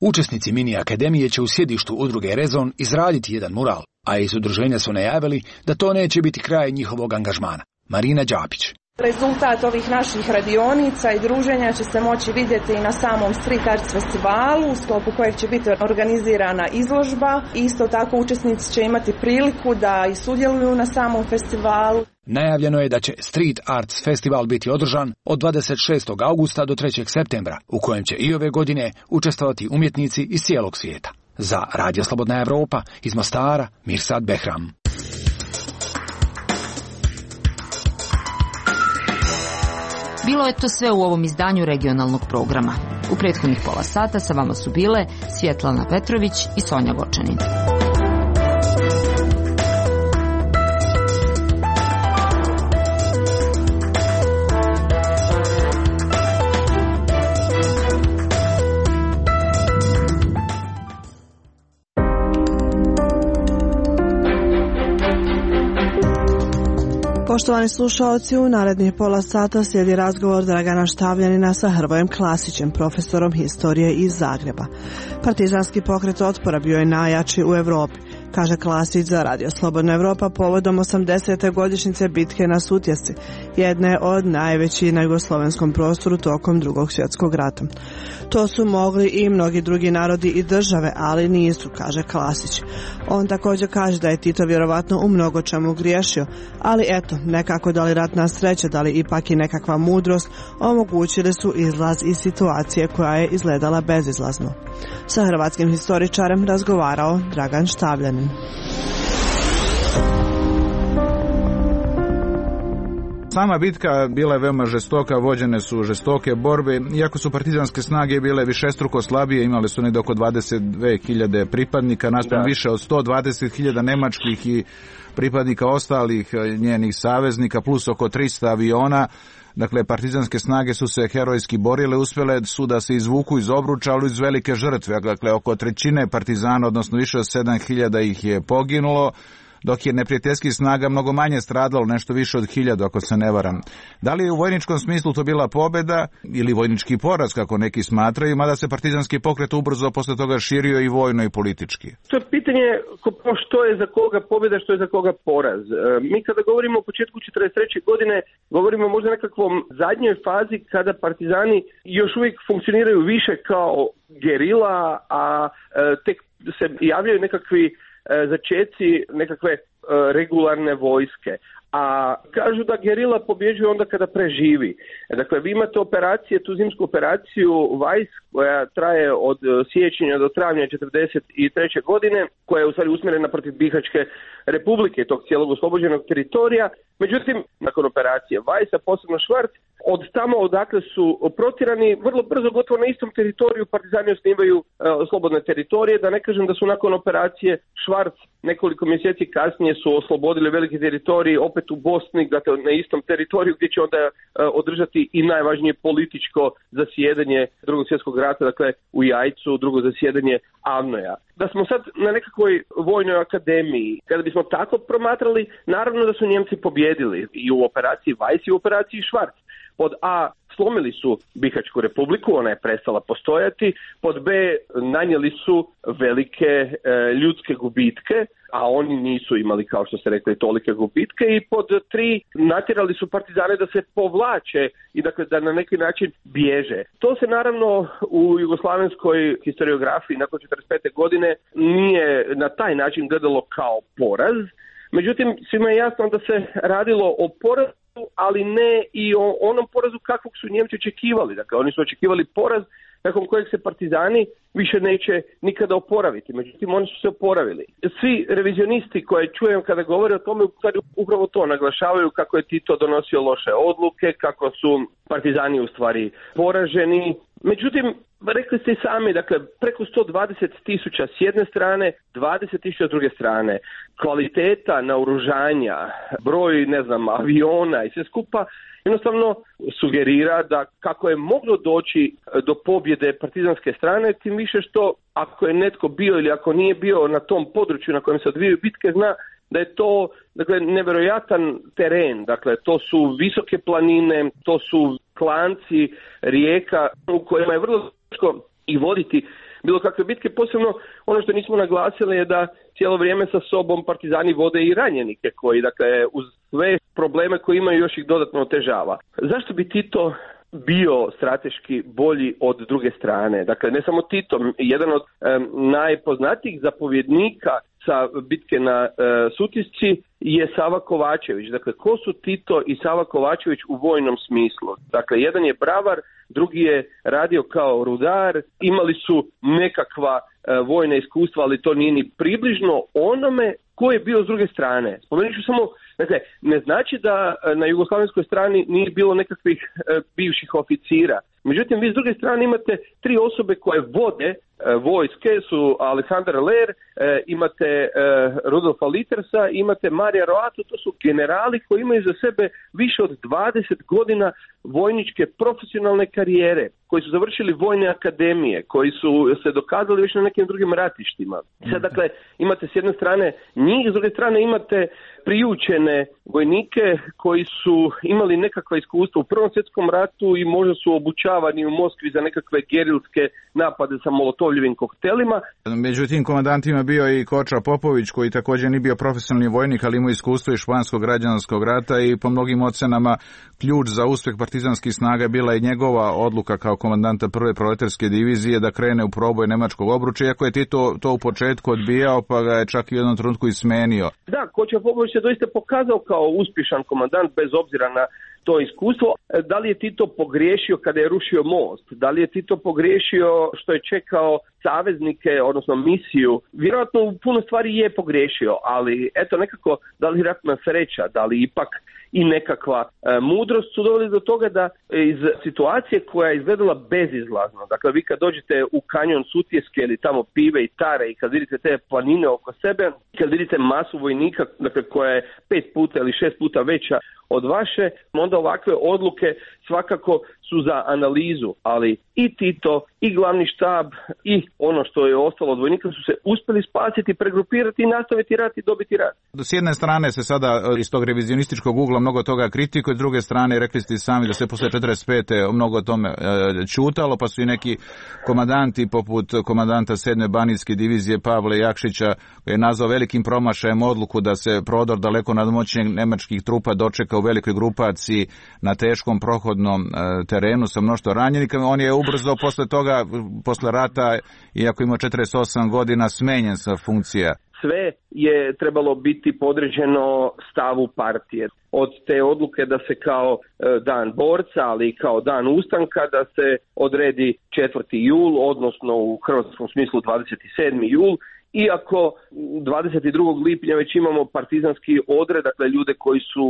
Učesnici mini akademije će u sjedištu udruge Rezon izraditi jedan mural, a iz udruženja su najavili da to neće biti kraj njihovog angažmana. Marina Đapić. Rezultat ovih naših radionica i druženja će se moći vidjeti i na samom Street Arts festivalu, u sklopu kojeg će biti organizirana izložba. Isto tako učesnici će imati priliku da i sudjeluju na samom festivalu. Najavljeno je da će Street Arts festival biti održan od dvadeset šestog augusta do trećeg septembra, u kojem će i ove godine učestvovati umjetnici iz cijelog svijeta. Za Radio Slobodna Evropa iz Mostara, Mirsad Behram. Bilo je to sve u ovom izdanju regionalnog programa. U prethodnih pola sata sa vama su bile Svjetlana Petrović i Sonja Gočanin. Poštovani slušalci, u narednih pola sata slijedi razgovor Dragana Štavljanina sa Hrvojem Klasićem, profesorom historije iz Zagreba. Partizanski pokret otpora bio je najjači u Europi, kaže Klasić za Radio Slobodna Evropa povodom osamdesete godišnjice bitke na Sutjesci, jedne od najvećih na jugoslovenskom prostoru tokom Drugog svjetskog rata. To su mogli i mnogi drugi narodi i države, ali nisu, kaže Klasić. On također kaže da je Tito vjerovatno u mnogo čemu griješio, ali eto, nekako da li ratna sreća, da li ipak i nekakva mudrost, omogućili su izlaz iz situacije koja je izgledala bezizlazno. Sa hrvatskim historičarem razgovarao Dragan Štavljanin. Sama bitka bila je veoma žestoka, vođene su žestoke borbe, iako su partizanske snage bile višestruko slabije, imali su negdje oko dvadeset dvije hiljade pripadnika, naspram više od sto dvadeset hiljada nemačkih i pripadnika ostalih njenih saveznika, plus oko tristo aviona. Dakle, partizanske snage su se herojski borile, uspjele su da se izvuku iz obruča, ali iz velike žrtve. Dakle, oko trećine partizana, odnosno više od sedam hiljada ih je poginulo, dok je neprijateljskih snaga mnogo manje stradalo, nešto više od hiljadu, ako se ne varam. Da li je u vojničkom smislu to bila pobjeda ili vojnički poraz, kako neki smatraju, mada se partizanski pokret ubrzo posle toga širio i vojno i politički? To je pitanje što je za koga pobjeda, što je za koga poraz. Mi kada govorimo o početku četrdeset treće godine, govorimo možda o nekakvom zadnjoj fazi kada partizani još uvijek funkcioniraju više kao gerila, a tek se javljaju nekakvi začeci nekakve regularne vojske. A kažu da gerila pobjeđuje onda kada preživi. Dakle, vi imate operacije, tu zimsku operaciju Vajs, koja traje od siječnja do travnja četrdeset treće godine, koja je u stvari usmjerena protiv Bihaćke republike, tog cijelog oslobođenog teritorija. Međutim, nakon operacije Vajsa, posebno Švarc, od tamo odakle su protirani, vrlo brzo, gotovo na istom teritoriju, partizani osnivaju e, slobodne teritorije, da ne kažem da su nakon operacije Švarc nekoliko mjeseci kasnije su oslobodili velike teritorije, opet u Bosni, dakle na istom teritoriju gdje će onda e, održati i najvažnije političko zasjedanje Drugog svjetskog rata, dakle u Jajcu, drugo zasjedanje Avnoja. Da smo sad na nekakvoj vojnoj akademiji, kada bismo tako promatrali, naravno da su Njemci pobjedili i u operaciji Vajs i u operaciji Švarc. Pod A, slomili su Bihaćku republiku, ona je prestala postojati, pod B, nanijeli su velike e, ljudske gubitke, a oni nisu imali, kao što ste rekli, tolike gubitke, i pod tri, natjerali su partizane da se povlače i dakle da na neki način bježe. To se naravno u jugoslavenskoj historiografiji nakon četrdeset pete godine nije na taj način gledalo kao poraz, međutim svima je jasno da se radilo o porazu, ali ne i o onom porazu kakvog su Njemci očekivali. Dakle, oni su očekivali poraz nakon kojeg se partizani više neće nikada oporaviti. Međutim, oni su se oporavili. Svi revizionisti koje čujem kada govore o tome, upravo to naglašavaju, kako je Tito donosio loše odluke, kako su partizani u stvari poraženi. Međutim, rekli ste i sami, dakle, preko sto dvadeset tisuća s jedne strane, dvadeset tisuća s druge strane. Kvaliteta naoružanja, broj, ne znam, aviona i sve skupa, jednostavno sugerira da kako je moglo doći do pobjede partizanske strane, tim više što ako je netko bio ili ako nije bio na tom području na kojem se odvijaju bitke, zna da je to, dakle, nevjerojatan teren. Dakle, to su visoke planine, to su klanci rijeka u kojima je vrlo teško i voditi bilo kakve bitke. Posebno ono što nismo naglasili je da cijelo vrijeme sa sobom partizani vode i ranjenike koji, dakle, uz sve probleme koje imaju još ih dodatno otežava. Zašto bi Tito bio strateški bolji od druge strane? Dakle, ne samo Tito, jedan od um, najpoznatijih zapovjednika sa bitke na uh, Sutjesci je Sava Kovačević. Dakle, ko su Tito i Sava Kovačević u vojnom smislu? Dakle, jedan je bravar, drugi je radio kao rudar, imali su nekakva uh, vojna iskustva, ali to nije ni približno onome ko je bio s druge strane. Spomenut ću samo, dakle, ne znači da na jugoslavenskoj strani nije bilo nekakvih uh, bivših oficira. Međutim, vi s druge strane imate tri osobe koje vode e, vojske, su Aleksandar Ler, e, imate e, Rudolfa Littersa, imate Marija Roatu, to su generali koji imaju za sebe više od dvadeset godina vojničke profesionalne karijere, koji su završili vojne akademije, koji su se dokazali već na nekim drugim ratištima. Sad, dakle, imate s jedne strane njih, s druge strane imate priučene vojnike koji su imali nekakva iskustva u Prvom svjetskom ratu i možda su obučavani u Moskvi za nekakve gerilske napade sa molotovljivim koktelima. Među tim komandantima bio i Koča Popović, koji također nije bio profesionalni vojnik, ali imao iskustvo iz španskog građanskog rata i po mnogim ocenama ključ za uspjeh partizanskih snaga bila je njegova odluka kao komandanta prve proletarske divizije da krene u proboj nemačkog obručja, iako je Tito to u početku odbijao, pa ga je čak i u jednom trenutku i smenio. Da, Koča Popović se doista pokazao kao uspješan komandant bez obzira na to iskustvo. Da li je Tito pogriješio kada je rušio most? Da li je Tito pogriješio što je čekao saveznike, odnosno misiju? Vjerojatno u puno stvari je pogriješio, ali eto nekako, da li ratna sreća, da li ipak i nekakva e, mudrost su doveli do toga da iz situacije koja je izgledala bezizlazno, dakle vi kad dođete u kanjon Sutjeske ili tamo Pive i Tare i kad vidite te planine oko sebe, kad vidite masu vojnika, dakle koja je pet puta ili šest puta veća od vaše, onda ovakve odluke svakako su za analizu, ali i Tito, i glavni štab, i ono što je ostalo od vojnika su se uspjeli spasiti, pregrupirati i nastaviti rat i dobiti rat. S jedne strane se sada iz tog revizionističkog ugla mnogo toga kritikuje, s druge strane rekli ste sami da se posle četrdeset pete mnogo o tome čutalo, pa su i neki komandanti poput komandanta sedme banijske divizije Pavle Jakšića koji je nazvao velikim promašajem odluku da se prodor daleko nadmoćnijeg nemačkih trupa dočeka u velikoj grupaciji na teškom prohodnom terenu sa mnoštvo ranjenika. On je ubrzo posle toga, posle rata, iako ima četrdeset osam godina, smenjen sa funkcija. Sve je trebalo biti podređeno stavu partije. Od te odluke da se kao dan borca, ali i kao dan ustanka, da se odredi četvrti jul, odnosno u hrvatskom smislu dvadeset sedmi jul, iako dvadeset drugog lipnja već imamo partizanski odred, dakle ljude koji su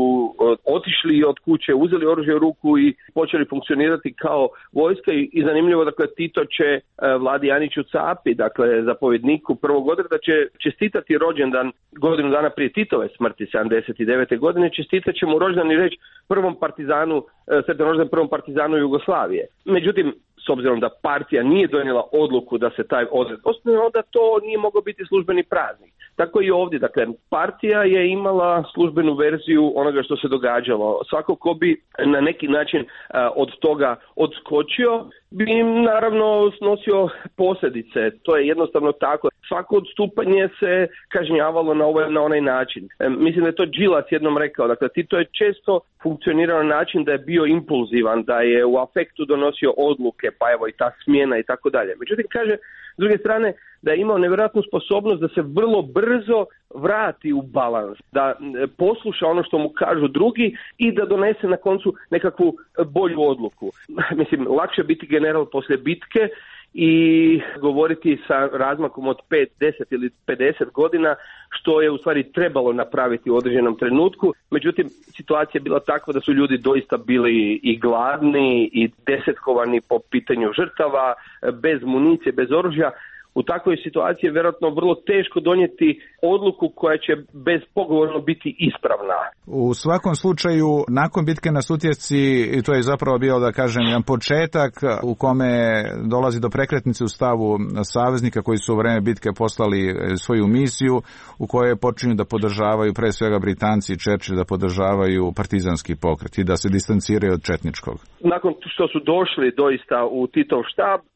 otišli od kuće, uzeli oružje u ruku i počeli funkcionirati kao vojska i zanimljivo, dakle Tito će Vladi Aniću Capi, dakle zapovjedniku prvog odreda, će čestitati rođendan godinu dana prije Titove smrti sedamdeset devete godine, čestitat će mu rođendan i reći prvom partizanu, sretan rođendan prvom partizanu Jugoslavije. Međutim, s obzirom da partija nije donijela odluku da se taj odred osnuje, onda to nije mogao biti službeni praznik. Tako i ovdje, dakle, partija je imala službenu verziju onoga što se događalo. Svako ko bi na neki način od toga odskočio, bi im naravno snosio posljedice. To je jednostavno tako. Svako odstupanje se kažnjavalo na ovaj na onaj način. E, mislim da je to Đilas jednom rekao. Dakle, Tito je često funkcionirao na način da je bio impulzivan, da je u afektu donosio odluke, pa evo i ta smjena i tako dalje. Međutim, kaže, s druge strane, da je imao nevjerojatnu sposobnost da se vrlo brzo vrati u balans, da posluša ono što mu kažu drugi i da donese na koncu nekakvu bolju odluku. Mislim, lakše biti general poslije bitke i govoriti sa razmakom od pet, deset ili pedeset godina, što je u stvari trebalo napraviti u određenom trenutku. Međutim, situacija je bila takva da su ljudi doista bili i gladni i desetkovani po pitanju žrtava, bez municije, bez oružja. U takvoj situaciji je vjerojatno vrlo teško donijeti odluku koja će bezpogovorno biti ispravna. U svakom slučaju, nakon bitke na Sutjesci, to je zapravo bio, da kažem, jedan početak u kome dolazi do prekretnice u stavu saveznika koji su u vreme bitke poslali svoju misiju, u kojoj počinju da podržavaju, pre svega Britanci i Churchill, da podržavaju partizanski pokret i da se distanciraju od četničkog. Nakon što su došli doista u Titov štab,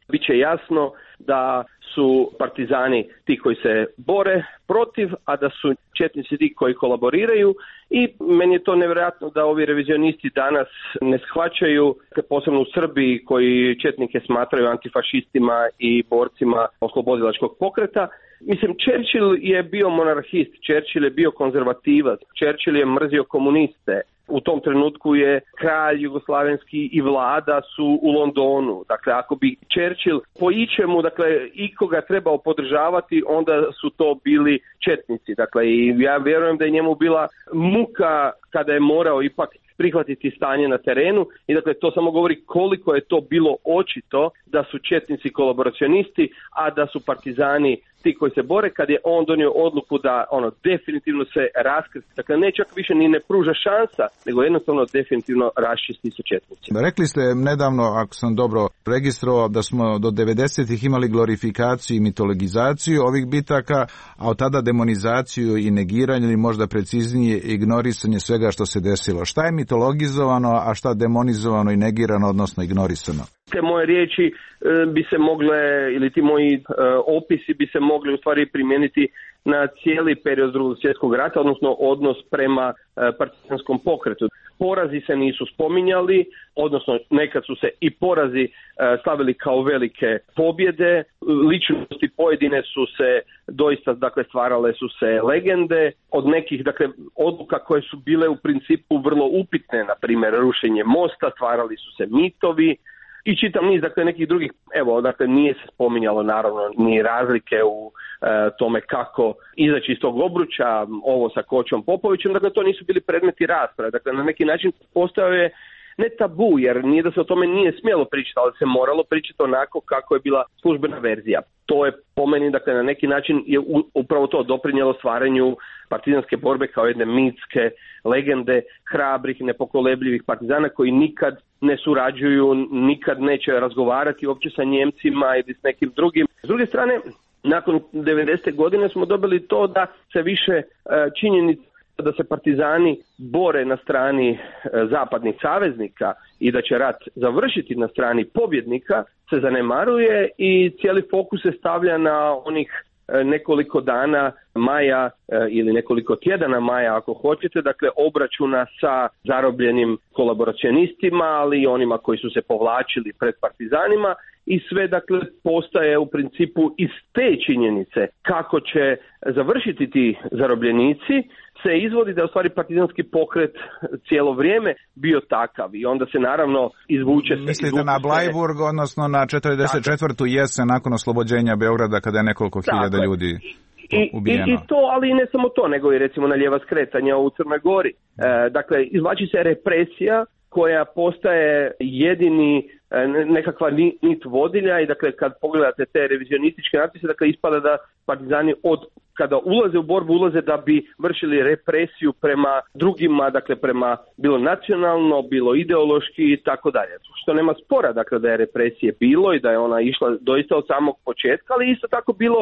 biće jasno da su partizani ti koji se bore protiv, a da su četnici ti koji kolaboriraju i meni je to nevjerojatno da ovi revizionisti danas ne shvaćaju, posebno u Srbiji koji četnike smatraju antifašistima i borcima oslobodilačkog pokreta. Mislim, Churchill je bio monarhist, Churchill je bio konzervativac, Churchill je mrzio komuniste. U tom trenutku je kralj jugoslavenski i vlada su u Londonu. Dakle, ako bi Churchill po ičemu, dakle, ikoga trebao podržavati, onda su to bili četnici. Dakle, i ja vjerujem da je njemu bila muka kada je morao ipak prihvatiti stanje na terenu i dakle to samo govori koliko je to bilo očito da su četnici kolaboracionisti, a da su partizani ti koji se bore, kad je on donio odluku da ono definitivno se raskrsti. Dakle, ne čak više ni ne pruža šansa, nego jednostavno definitivno raščisti su četnici. Rekli ste nedavno, ako sam dobro registrovao, da smo do devedesetih imali glorifikaciju i mitologizaciju ovih bitaka, a od tada demonizaciju i negiranje ili možda preciznije ignorisanje svega što se desilo. Šta je mitologizovano, a šta demonizovano i negirano, odnosno ignorisano? Te moje riječi e, bi se mogle, ili ti moji e, opisi bi se mogli u stvari primijeniti na cijeli period Drugog svjetskog rata, odnosno odnos prema e, partizanskom pokretu. Porazi se nisu spominjali, odnosno nekad su se i porazi e, stavili kao velike pobjede, ličnosti pojedine su se doista, dakle, stvarale su se legende, od nekih, dakle, odluka koje su bile u principu vrlo upitne, na primjer rušenje mosta, stvarali su se mitovi, i čitam niz, dakle, nekih drugih, evo, dakle, nije se spominjalo naravno ni razlike u e, tome kako izaći iz tog obruča, ovo sa Kočom Popovićem, dakle, to nisu bili predmeti rasprave, dakle, na neki način postao je ne tabu, jer nije da se o tome nije smjelo pričati, ali se moralo pričati onako kako je bila službena verzija. To je po meni, dakle, na neki način je upravo to doprinijelo stvaranju partizanske borbe kao jedne mitske legende hrabrih, nepokolebljivih partizana koji nikad ne surađuju, nikad neće razgovarati uopće sa Njemcima ili s nekim drugim. S druge strane, nakon devedesete godine smo dobili to da se više činjenica da se partizani bore na strani zapadnih saveznika i da će rat završiti na strani pobjednika se zanemaruje i cijeli fokus se stavlja na onih nekoliko dana maja ili nekoliko tjedana maja ako hoćete, dakle obračuna sa zarobljenim kolaboracionistima, ali i onima koji su se povlačili pred partizanima i sve, dakle, postaje u principu iz te činjenice kako će završiti ti zarobljenici se izvodi da je u stvari partizanski pokret cijelo vrijeme bio takav i onda se naravno izvuče se. Mislite na Bleiburg, odnosno na četrdeset četvrtu jesen nakon oslobođenja Beograda kada je nekoliko tako hiljada ljudi ubijeno. I, i to, ali i ne samo to, nego i recimo na lijeva skretanja u Crnoj Gori. E, dakle, izvlači se represija koja postaje jedini nekakva nit vodilja i dakle kad pogledate te revizionističke natpise, dakle ispada da partizani od kada ulaze u borbu ulaze da bi vršili represiju prema drugima, dakle prema bilo nacionalno, bilo ideološki i tako dalje. Što nema spora, dakle da je represije bilo i da je ona išla doista od samog početka, ali isto tako bilo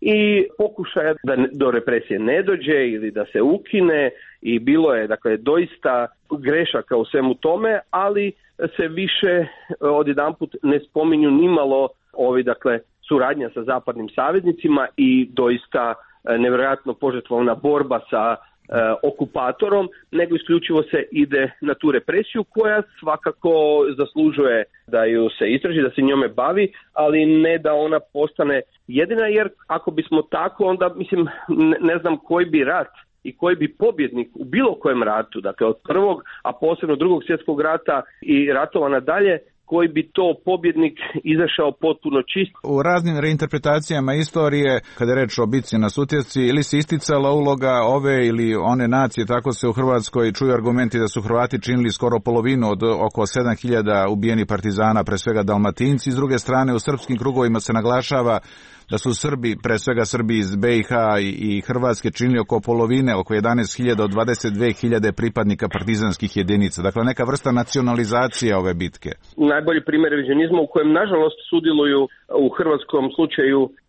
i pokušaja da do represije ne dođe ili da se ukine i bilo je, dakle, doista grešaka u svemu tome, ali se više odjedanput ne spominju nimalo ovi, dakle, suradnja sa zapadnim saveznicima i doista nevjerojatno požrtvovna borba sa e, okupatorom, nego isključivo se ide na tu represiju koja svakako zaslužuje da ju se istraži, da se njome bavi, ali ne da ona postane jedina, jer ako bismo tako, onda mislim ne, ne znam koji bi rat i koji bi pobjednik u bilo kojem ratu, dakle od prvog, a posebno drugog svjetskog rata i ratova nadalje, koji bi to pobjednik izašao potpuno čist. U raznim reinterpretacijama istorije, kada je reč o bitci na Sutjesci, ili se isticala uloga ove ili one nacije, tako se u Hrvatskoj čuju argumenti da su Hrvati činili skoro polovinu od oko sedam hiljada ubijenih partizana, pre svega Dalmatinci. S druge strane, u srpskim krugovima se naglašava da su Srbi, pre svega Srbi iz B i H i, i Hrvatske, činili oko polovine, oko jedanaest hiljada od dvadeset dve hiljade pripadnika partizanskih jedinica. Dakle, neka vrsta nacionalizacije ove bitke. Najbolji primjer revizionizma u kojem, nažalost, sudjeluju u hrvatskom slučaju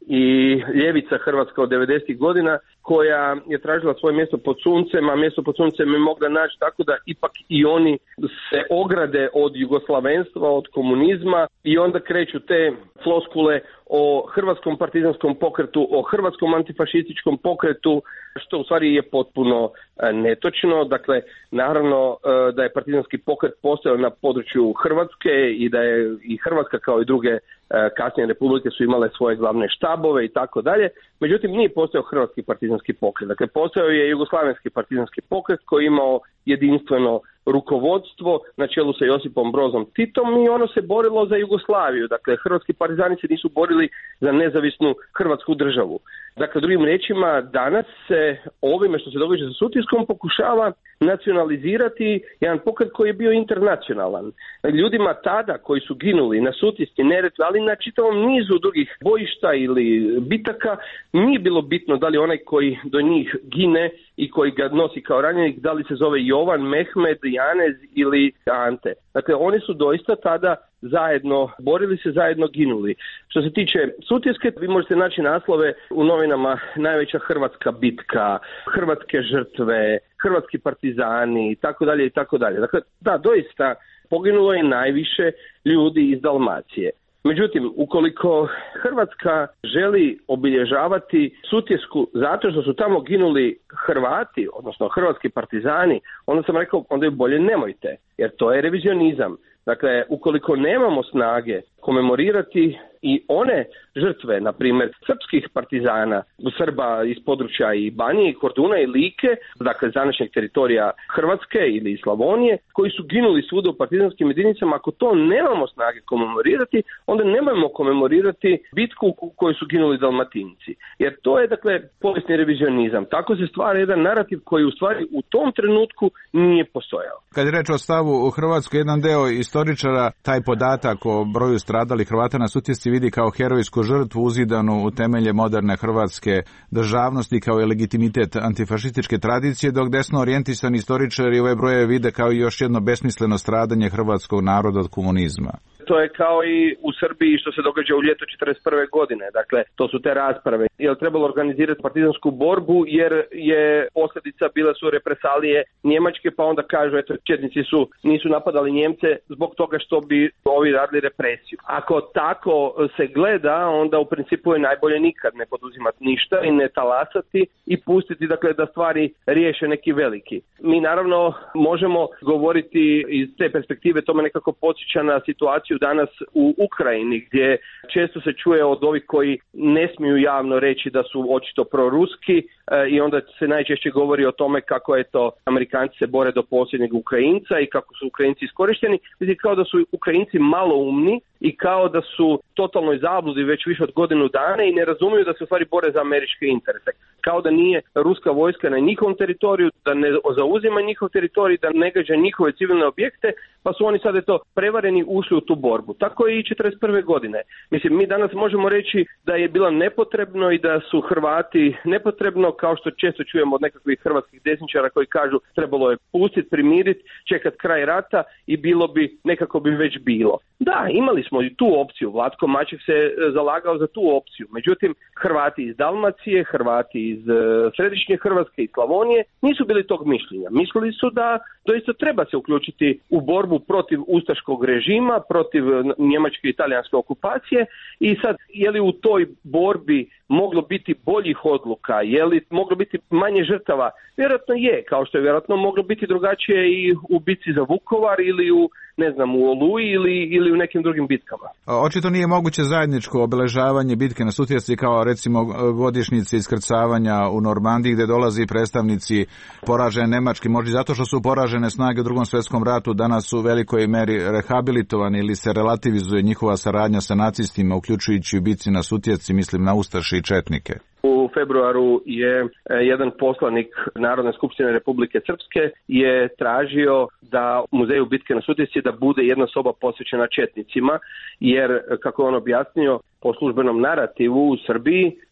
i ljevica hrvatska od devedesetih godina koja je tražila svoje mjesto pod suncem, a mjesto pod suncem je mogla naći tako da ipak i oni se ograde od jugoslavenstva, od komunizma i onda kreću te floskule o hrvatskom partizanskom pokretu, o hrvatskom antifašističkom pokretu, što u stvari je potpuno netočno. Dakle, naravno da je partizanski pokret postojao na području Hrvatske i da je i Hrvatska kao i druge kasnije republike su imale svoje glavne štabove i tako dalje. Međutim, nije postojao hrvatski partizanski pokret. Dakle, postojao je jugoslavenski partizanski pokret koji je imao jedinstveno rukovodstvo na čelu sa Josipom Brozom Titom i ono se borilo za Jugoslaviju. Dakle, hrvatski partizani se nisu borili za nezavisnu hrvatsku državu. Dakle, drugim riječima, danas se ovime što se događa sa Sutjeskom pokušava nacionalizirati jedan pokret koji je bio internacionalan. Ljudima tada koji su ginuli na Sutjeski, Neretvi, ali na čitavom nizu drugih bojišta ili bitaka, nije bilo bitno da li onaj koji do njih gine i koji ga nosi kao ranjenik, da li se zove Jovan, Mehmed, Janez ili Ante. Dakle, oni su doista tada zajedno borili se, zajedno ginuli. Što se tiče Sutjeske, vi možete naći naslove u novinama najveća hrvatska bitka, hrvatske žrtve, hrvatski partizani i tako dalje i tako dalje. Dakle, da, doista poginulo je najviše ljudi iz Dalmacije. Međutim, ukoliko Hrvatska želi obilježavati Sutjesku zato što su tamo ginuli Hrvati, odnosno hrvatski partizani, onda sam rekao, onda je bolje nemojte, jer to je revizionizam. Dakle, ukoliko nemamo snage komemorirati i one žrtve, na primjer, srpskih partizana, Srba iz područja i Banije, i Korduna i Like, dakle, današnjeg teritorija Hrvatske ili Slavonije, koji su ginuli svuda u partizanskim jedinicama, ako to nemamo snage komemorirati, onda nemojmo komemorirati bitku u kojoj su ginuli Dalmatinci. Jer to je, dakle, povijesni revizionizam. Tako se stvara jedan narativ koji u stvari u tom trenutku nije postojao. Kad je reč o stavu u Hrvatskoj, jedan deo istoričara taj podatak o broju stradalih Hrvata na Sutjesci vidi kao herojsku žrtvu uzidanu u temelje moderne hrvatske državnosti kao i legitimitet antifašističke tradicije, dok desno orijentisani istoričari ove brojeve vide kao još jedno besmisleno stradanje hrvatskog naroda od komunizma. To je kao i u Srbiji što se događa u ljeto četrdeset prve godine. Dakle, to su te rasprave. Je li trebalo organizirati partizansku borbu jer je posljedica bile su represalije Njemačke, pa onda kažu, eto, četnici su, nisu napadali Njemce zbog toga što bi ovi radili represiju. Ako tako se gleda, onda u principu je najbolje nikad ne poduzimati ništa i ne talasati i pustiti, dakle, da stvari riješe neki veliki. Mi naravno možemo govoriti iz te perspektive, to me nekako podsjeća na situaciju danas u Ukrajini, gdje često se čuje od ovih koji ne smiju javno reći da su očito proruski e, i onda se najčešće govori o tome kako je to Amerikanci se bore do posljednjeg Ukrajinca i kako su Ukrajinci iskorišteni. Mislim, kao da su Ukrajinci malo umni i kao da su totalnoj zabludi već više od godinu dana i ne razumiju da se u stvari bore za američke interese. Kao da nije ruska vojska na njihovom teritoriju, da ne zauzima njihov teritorij, da ne gađa njihove civilne objekte, pa su oni sad eto prevareni ušli u tu borbu. Tako je i četrdeset prve godine. Mislim, mi danas možemo reći da je bilo nepotrebno i da su Hrvati nepotrebno, kao što često čujemo od nekakvih hrvatskih desničara koji kažu trebalo je pustiti, primiriti, čekat kraj rata i bilo bi, nekako bi već bilo. Da, imali smo i tu opciju. Vlatko Maček se zalagao za tu opciju. Međutim, Hrvati iz Dalmacije, Hrvati iz središnje Hrvatske i Slavonije nisu bili tog mišljenja. Mislili su da doista treba se uključiti u borbu protiv ustaškog režima, protiv njemačke i italijanske okupacije i sad je li u toj borbi moglo biti boljih odluka, je li moglo biti manje žrtava? Vjerojatno je, kao što je vjerojatno moglo biti drugačije i u bitci za Vukovar ili u, ne znam, u Oluji ili, ili u nekim drugim bitkama. Očito nije moguće zajedničko obeležavanje bitke na Sutjesci kao recimo godišnjice iskrcavanja u Normandiji gdje dolazi predstavnici poražene Nemačke, možda zato što su poražene snage u Drugom svjetskom ratu danas u velikoj meri rehabilitovani ili se relativizuje njihova saradnja sa nacistima, uključujući u bitci na Sutjesci, mislim na ustaše i četnike. U februaru je jedan poslanik Narodne skupštine Republike Srpske je tražio da u muzeju bitke na Sutjesci da bude jedna soba posvećena četnicima, jer, kako on objasnio, po službenom narativu u Srbiji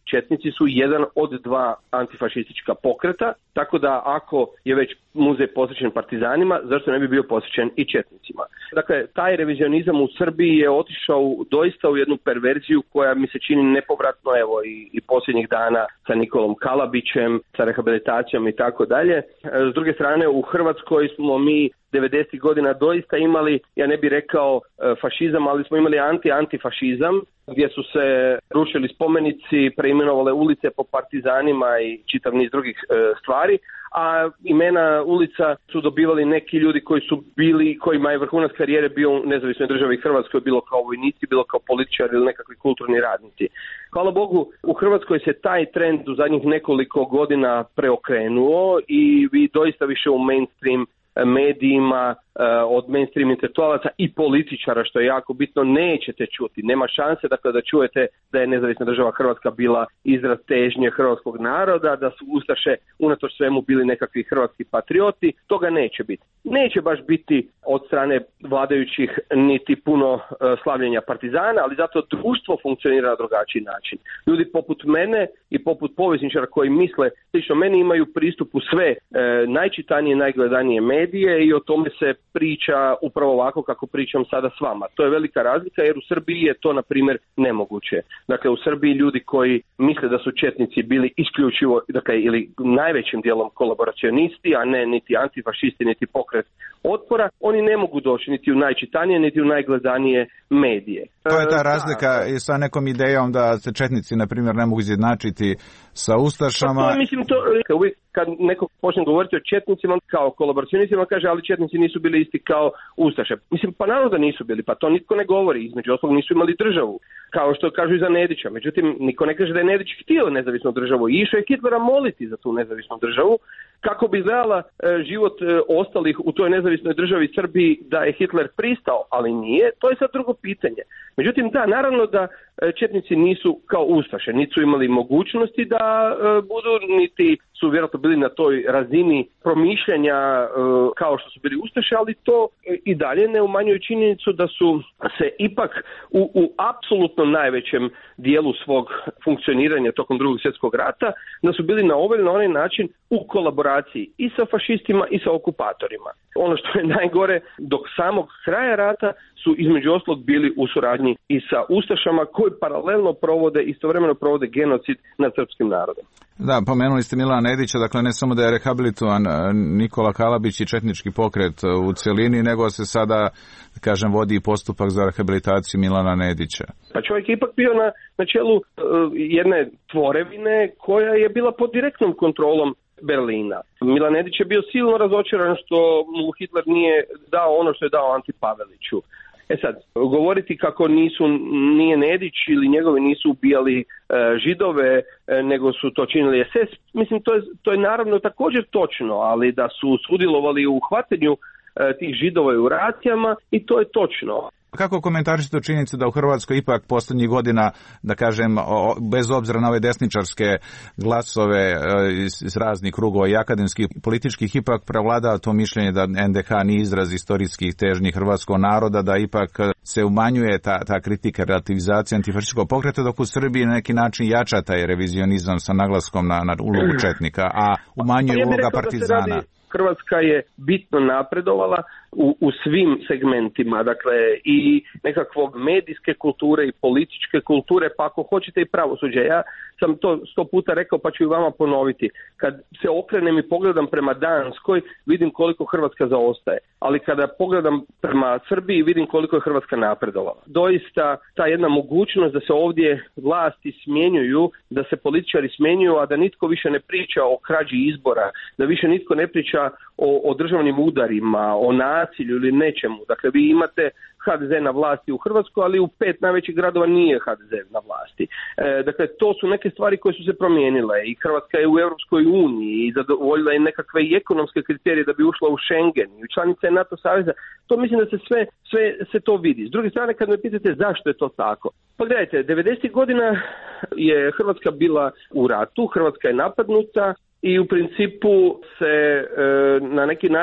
četnici su jedan od dva antifašistička pokreta, tako da ako je već muzej posvećen partizanima, zašto ne bi bio posvećen i četnicima? Dakle, taj revizionizam u Srbiji je otišao doista u jednu perverziju koja mi se čini nepovratno, evo i, i posljednjih dana sa Nikolom Kalabićem, sa rehabilitacijom i tako dalje. S druge strane, u Hrvatskoj smo mi devedesetih godina doista imali, ja ne bih rekao fašizam, ali smo imali anti-antifašizam, gdje su se rušili spomenici, preimenovale ulice po partizanima i čitav niz drugih e, stvari, a imena ulica su dobivali neki ljudi koji su bili, kojima je vrhunac karijere bio u nezavisnoj državi Hrvatskoj, bilo kao vojnici, bilo kao političari ili nekakvi kulturni radnici. Hvala Bogu, u Hrvatskoj se taj trend u zadnjih nekoliko godina preokrenuo i vi doista više u mainstream medijima od mainstream intelektualaca i političara, što je jako bitno, nećete čuti. Nema šanse dakle da čujete da je nezavisna država Hrvatska bila izraz težnje hrvatskog naroda, da su ustaše unatoč svemu bili nekakvi hrvatski patrioti. Toga neće biti. Neće baš biti od strane vladajućih niti puno uh, slavljenja partizana, ali zato društvo funkcionira na drugačiji način. Ljudi poput mene i poput povjesničara koji misle slično meni imaju pristup u sve uh, najčitanije, najgledanije medije i o tome se priča upravo ovako kako pričam sada s vama. To je velika razlika jer u Srbiji je to na primjer nemoguće. Dakle, u Srbiji ljudi koji misle da su četnici bili isključivo, dakle, ili najvećim dijelom kolaboracionisti, a ne niti antifašisti, niti pokret otpora, oni ne mogu doći niti u najčitanije, niti u najgledanije medije. To je ta razlika i sa nekom idejom da se četnici, na primjer, ne mogu izjednačiti sa ustašama. Pa to, mislim, to, uvijek kad neko počne govoriti o četnicima kao kolaboracionistima, kaže, ali četnici nisu bili isti kao ustaše. Mislim, pa naravno da nisu bili, pa to nitko ne govori. Između ostalog nisu imali državu, kao što kažu i za Nedića. Međutim, niko ne kaže da je Nedić htio nezavisnu državu i išao je Hitlera moliti za tu nezavisnu državu. Kako bi izgledala e, život e, ostalih u toj nezavisnoj državi Srbiji da je Hitler pristao, ali nije, to je sad drugo pitanje. Međutim, da, naravno da e, četnici nisu kao ustaše, niti su imali mogućnosti da e, budu, niti su vjerojatno bili na toj razini promišljanja e, kao što su bili ustaše, ali to e, i dalje ne umanjuje činjenicu da su se ipak u, u apsolutno najvećem dijelu svog funkcioniranja tokom Drugog svjetskog rata, da su bili na ovaj ili na onaj način u kolaboraciji i sa fašistima i sa okupatorima. Ono što je najgore, dok samog kraja rata su između ostalog bili u suradnji i sa ustašama koji paralelno provode, istovremeno provode genocid nad srpskim narodom. Da, pomenuli ste Milana Nedića, dakle ne samo da je rehabilitovan Nikola Kalabić i četnički pokret u cjelini, nego se sada, kažem, vodi postupak za rehabilitaciju Milana Nedića. Pa čovjek je ipak bio na, na čelu uh, jedne tvorevine koja je bila pod direktnom kontrolom Berlina. Milan Nedić je bio silno razočaran što mu Hitler nije dao ono što je dao Anti Paveliću. E sad, govoriti kako nisu, nije Nedić ili njegovi nisu ubijali e, Židove, e, nego su to činili es es, mislim to je, to je naravno također točno, ali da su sudjelovali u hvatanju e, tih Židova i u racijama i to je točno. Kako komentarišete činjenicu da u Hrvatskoj ipak posljednjih godina, da kažem, bez obzira na ove desničarske glasove iz raznih krugova i akademskih i političkih, ipak prevlada to mišljenje da en de ha nije izraz istorijskih težnji hrvatskog naroda, da ipak se umanjuje ta, ta kritika, relativizacija antifašističkog pokreta, dok u Srbiji na neki način jača taj revizionizam sa naglaskom na, na ulogu četnika, a umanjuje ja uloga partizana. Hrvatska je bitno napredovala u, u svim segmentima, dakle i nekakvog medijske kulture i političke kulture, pa ako hoćete i pravosuđe. Ja sam to sto puta rekao, pa ću i vama ponoviti. Kad se okrenem i pogledam prema Danskoj, vidim koliko Hrvatska zaostaje, ali kada pogledam prema Srbiji, vidim koliko je Hrvatska napredovala. Doista ta jedna mogućnost da se ovdje vlasti smjenjuju, da se političari smjenjuju, a da nitko više ne priča o krađi izbora, da više nitko ne priča o, o državnim udarima, o nasilju ili nečemu. Dakle, vi imate ha de ze na vlasti u Hrvatskoj, ali u pet najvećih gradova nije ha de ze na vlasti. E, dakle, to su neke stvari koje su se promijenile i Hrvatska je u Europskoj uniji i zadovoljila je nekakve i ekonomske kriterije da bi ušla u Schengen i članica je NATO saveza. To mislim da se sve, sve se to vidi. S druge strane, kad me pitate zašto je to tako, pa gledajte, devedesetih godina je Hrvatska bila u ratu, Hrvatska je napadnuta i u principu se e, na neki način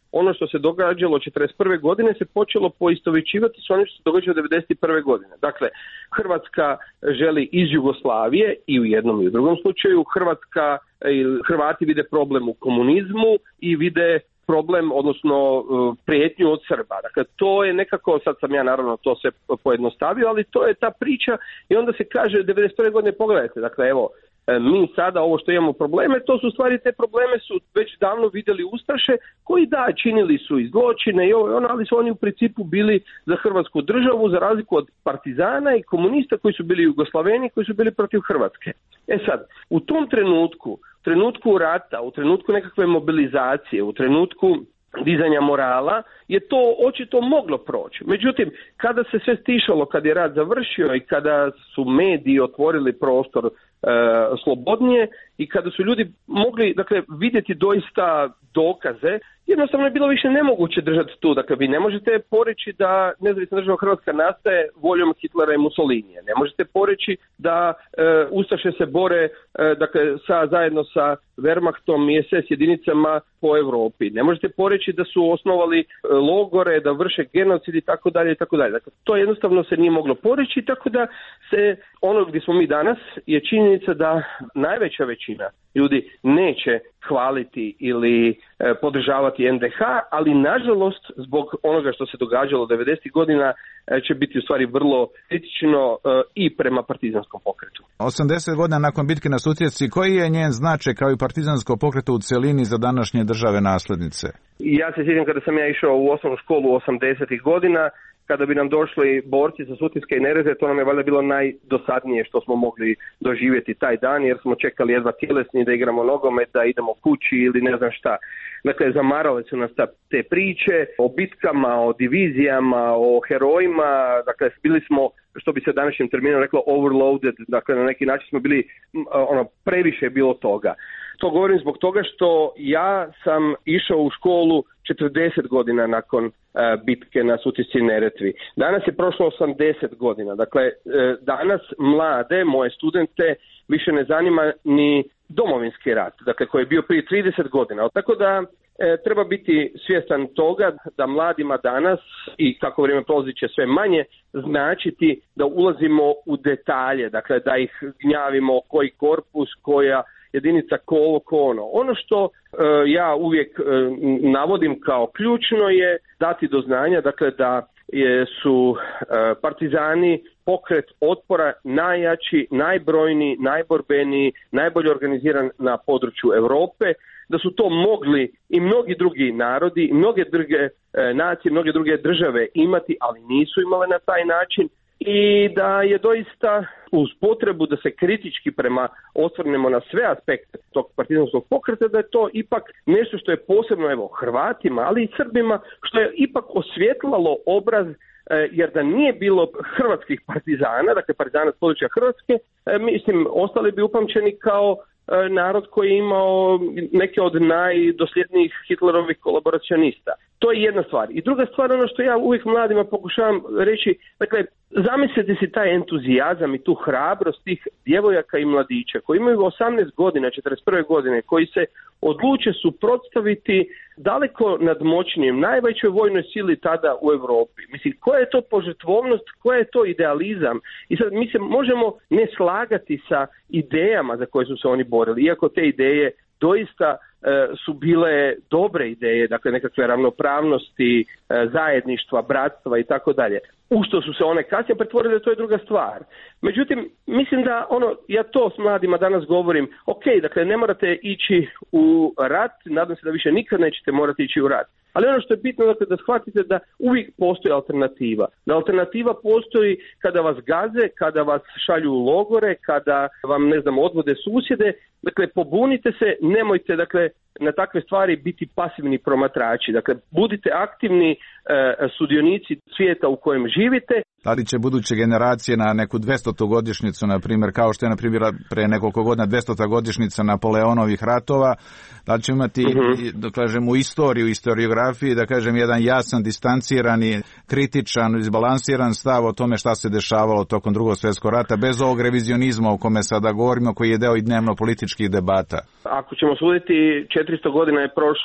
ono što se događalo četrdeset prve godine se počelo poistovjećivati s onim što se događalo devedeset prve godine. Dakle, Hrvatska želi iz Jugoslavije i u jednom i u drugom slučaju. Hrvatska, Hrvati vide problem u komunizmu i vide problem, odnosno prijetnju od Srba. Dakle, to je nekako, sad sam ja naravno to se pojednostavio, ali to je ta priča i onda se kaže devedeset prve godine pogledajte, dakle evo, mi sada ovo što imamo probleme, to su stvari, te probleme su već davno vidjeli ustaše koji da, činili su i zločine i ovo i ono, ali su oni u principu bili za Hrvatsku državu, za razliku od partizana i komunista koji su bili Jugoslaveni, koji su bili protiv Hrvatske. E sad, u tom trenutku, u trenutku rata, u trenutku nekakve mobilizacije, u trenutku dizanja morala, je to očito moglo proći. Međutim, kada se sve stišalo, kad je rat završio i kada su mediji otvorili prostor e, slobodnije i kada su ljudi mogli, dakle, vidjeti doista dokaze, jednostavno je bilo više nemoguće držati tu. Dakle, vi ne možete poreći da nezavisna država Hrvatska nastaje voljom Hitlera i Mussolinija. Ne možete poreći da e, ustaše se bore e, dakle, sa, zajedno sa Wehrmachtom i es es jedinicama po Europi. Ne možete poreći da su osnovali e, logore, da vrše genocid i tako dalje i tako dalje. Dakle, to jednostavno se nije moglo poreći, tako da se ono gdje smo mi danas je činjenica da najveća većina ljudi neće hvaliti ili e, podržavati en de ha, ali nažalost zbog onoga što se događalo devedesetih godina e, će biti u stvari vrlo kritično e, i prema partizanskom pokretu. osamdeset godina nakon bitke na Sutjesci, koji je njen značaj kao i partizansko pokretu u celini za današnje države naslednice? Ja se sjećam kada sam ja išao u osnovnu školu osamdesetih godina, kada bi nam došli borci sa Sutjeske i Neretve, to nam je valjda bilo najdosadnije što smo mogli doživjeti taj dan, jer smo čekali jedva tjelesni da igramo nogomet, da idemo kući ili ne znam šta. Dakle, zamarale su nas te priče o bitkama, o divizijama, o herojima, dakle, bili smo, što bi se današnjim terminom reklo, overloaded, dakle, na neki način smo bili, ono, previše je bilo toga. To govorim zbog toga što ja sam išao u školu četrdeset godina nakon uh, bitke na Sutjesci i Neretvi. Danas je prošlo osamdeset godina. Dakle, uh, danas mlade, moje studente, više ne zanima ni domovinski rat, dakle, koji je bio prije trideset godina. Tako da e, treba biti svjestan toga da mladima danas, i kako vrijeme prolazi će sve manje, značiti da ulazimo u detalje, dakle, da ih gnjavimo koji korpus, koja jedinica, ko ovo, ko ono. Ono što e, ja uvijek e, navodim kao ključno je dati do znanja, dakle, da je, su e, partizani pokret otpora najjači, najbrojniji, najborbeniji, najbolje organiziran na području Europe, da su to mogli i mnogi drugi narodi, i mnoge druge e, nacije, mnoge druge države imati, ali nisu imale na taj način, i da je doista uz potrebu da se kritički prema osvrnemo na sve aspekte tog partizanskog pokreta, da je to ipak nešto što je posebno, evo, Hrvatima, ali i Srbima, što je ipak osvjetlalo obraz, jer da nije bilo hrvatskih partizana, dakle partizana s područja Hrvatske, mislim, ostali bi upamćeni kao narod koji je imao neke od najdosljednijih Hitlerovih kolaboracionista. To je jedna stvar. I druga stvar, ono što ja uvijek mladima pokušavam reći, dakle, zamislite si taj entuzijazam i tu hrabrost tih djevojaka i mladića koji imaju osamnaest godina, četrdeset prve godine, koji se odluče suprotstaviti daleko nadmoćnijem, najvećoj vojnoj sili tada u Europi. Mislim, koja je to požrtvovnost, koja je to idealizam? I sad mi se možemo ne slagati sa idejama za koje su se oni borili, iako te ideje doista e, su bile dobre ideje, dakle nekakve ravnopravnosti, e, zajedništva, bratstva i tako dalje. U što su se one kasnije pretvorile, to je druga stvar. Međutim, mislim da ono, ja to s mladima danas govorim, ok, dakle ne morate ići u rat, nadam se da više nikad nećete morati ići u rat. Ali ono što je bitno, dakle, da shvatite da uvijek postoji alternativa. Da alternativa postoji kada vas gaze, kada vas šalju u logore, kada vam, ne znam, odvode susjede. Dakle, pobunite se, nemojte, dakle, na takve stvari biti pasivni promatrači. Dakle, budite aktivni e, sudionici svijeta u kojem živite. Da li će buduće generacije na neku dvestotu godišnjicu, na primjer, kao što je, na primjer, pre nekoliko godina dvestota godišnjica Napoleonovih ratova, da li će imati, uh-huh. da kažem, u istoriju, istoriografiji, da kažem, jedan jasan, distancirani, kritičan, izbalansiran stav o tome šta se dešavalo tokom Drugog svjetskog rata, bez ovog revizionizma o kome sada govorimo, koji je deo i dnevno političkih debata? Ako ćemo suditi, četiristo godina je prošlo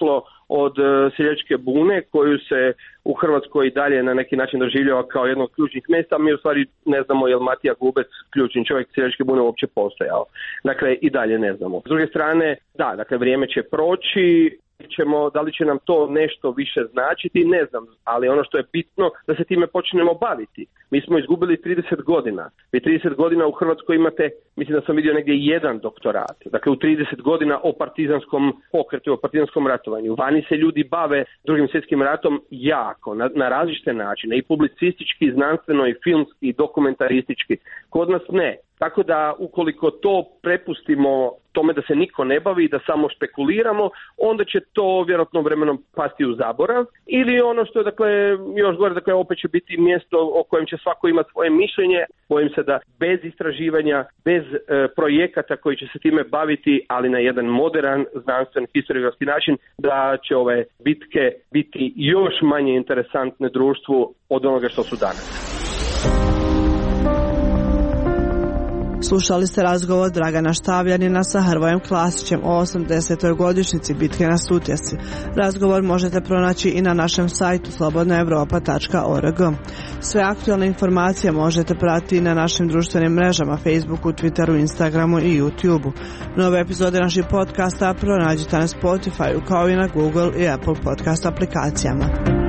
od seljačke bune koju se u Hrvatskoj dalje na neki način doživljava kao jedno od ključnih mjesta. Mi u stvari ne znamo je li Matija Gubec, ključni čovjek seljačke bune, uopće postojao. Dakle, i dalje ne znamo. S druge strane, da, dakle, vrijeme će proći. Ćemo, da li će nam to nešto više značiti, ne znam, ali ono što je bitno da se time počnemo baviti. Mi smo izgubili trideset godina. Vi trideset godina u Hrvatskoj imate, mislim da sam vidio negdje jedan doktorat. Dakle, u trideset godina o partizanskom pokretu, o partizanskom ratovanju. Vani se ljudi bave Drugim svjetskim ratom jako, na, na različite načine, i publicistički, i znanstveno, i filmski, i dokumentaristički. Kod nas ne. Tako da ukoliko to prepustimo tome da se niko ne bavi i da samo špekuliramo, onda će to vjerojatno vremenom pasti u zaborav. Ili ono što je, dakle, još gore, dakle, opet će biti mjesto o kojem će svako imati svoje mišljenje. Bojim se da bez istraživanja, bez e, projekata koji će se time baviti, ali na jedan modern, znanstven, historiografski način, da će ove bitke biti još manje interesantne društvu od onoga što su danas. Slušali ste razgovor Dragana Štavljanina sa Hrvojem Klasićem o osamdesetoj godišnjici bitke na Sutjesci. Razgovor možete pronaći i na našem sajtu slobodna europa tačka org. Sve aktualne informacije možete pratiti na našim društvenim mrežama Facebooku, Twitteru, Instagramu i YouTubeu. Nove epizode naših podcasta pronađite na Spotifyu kao i na Google i Apple podcast aplikacijama.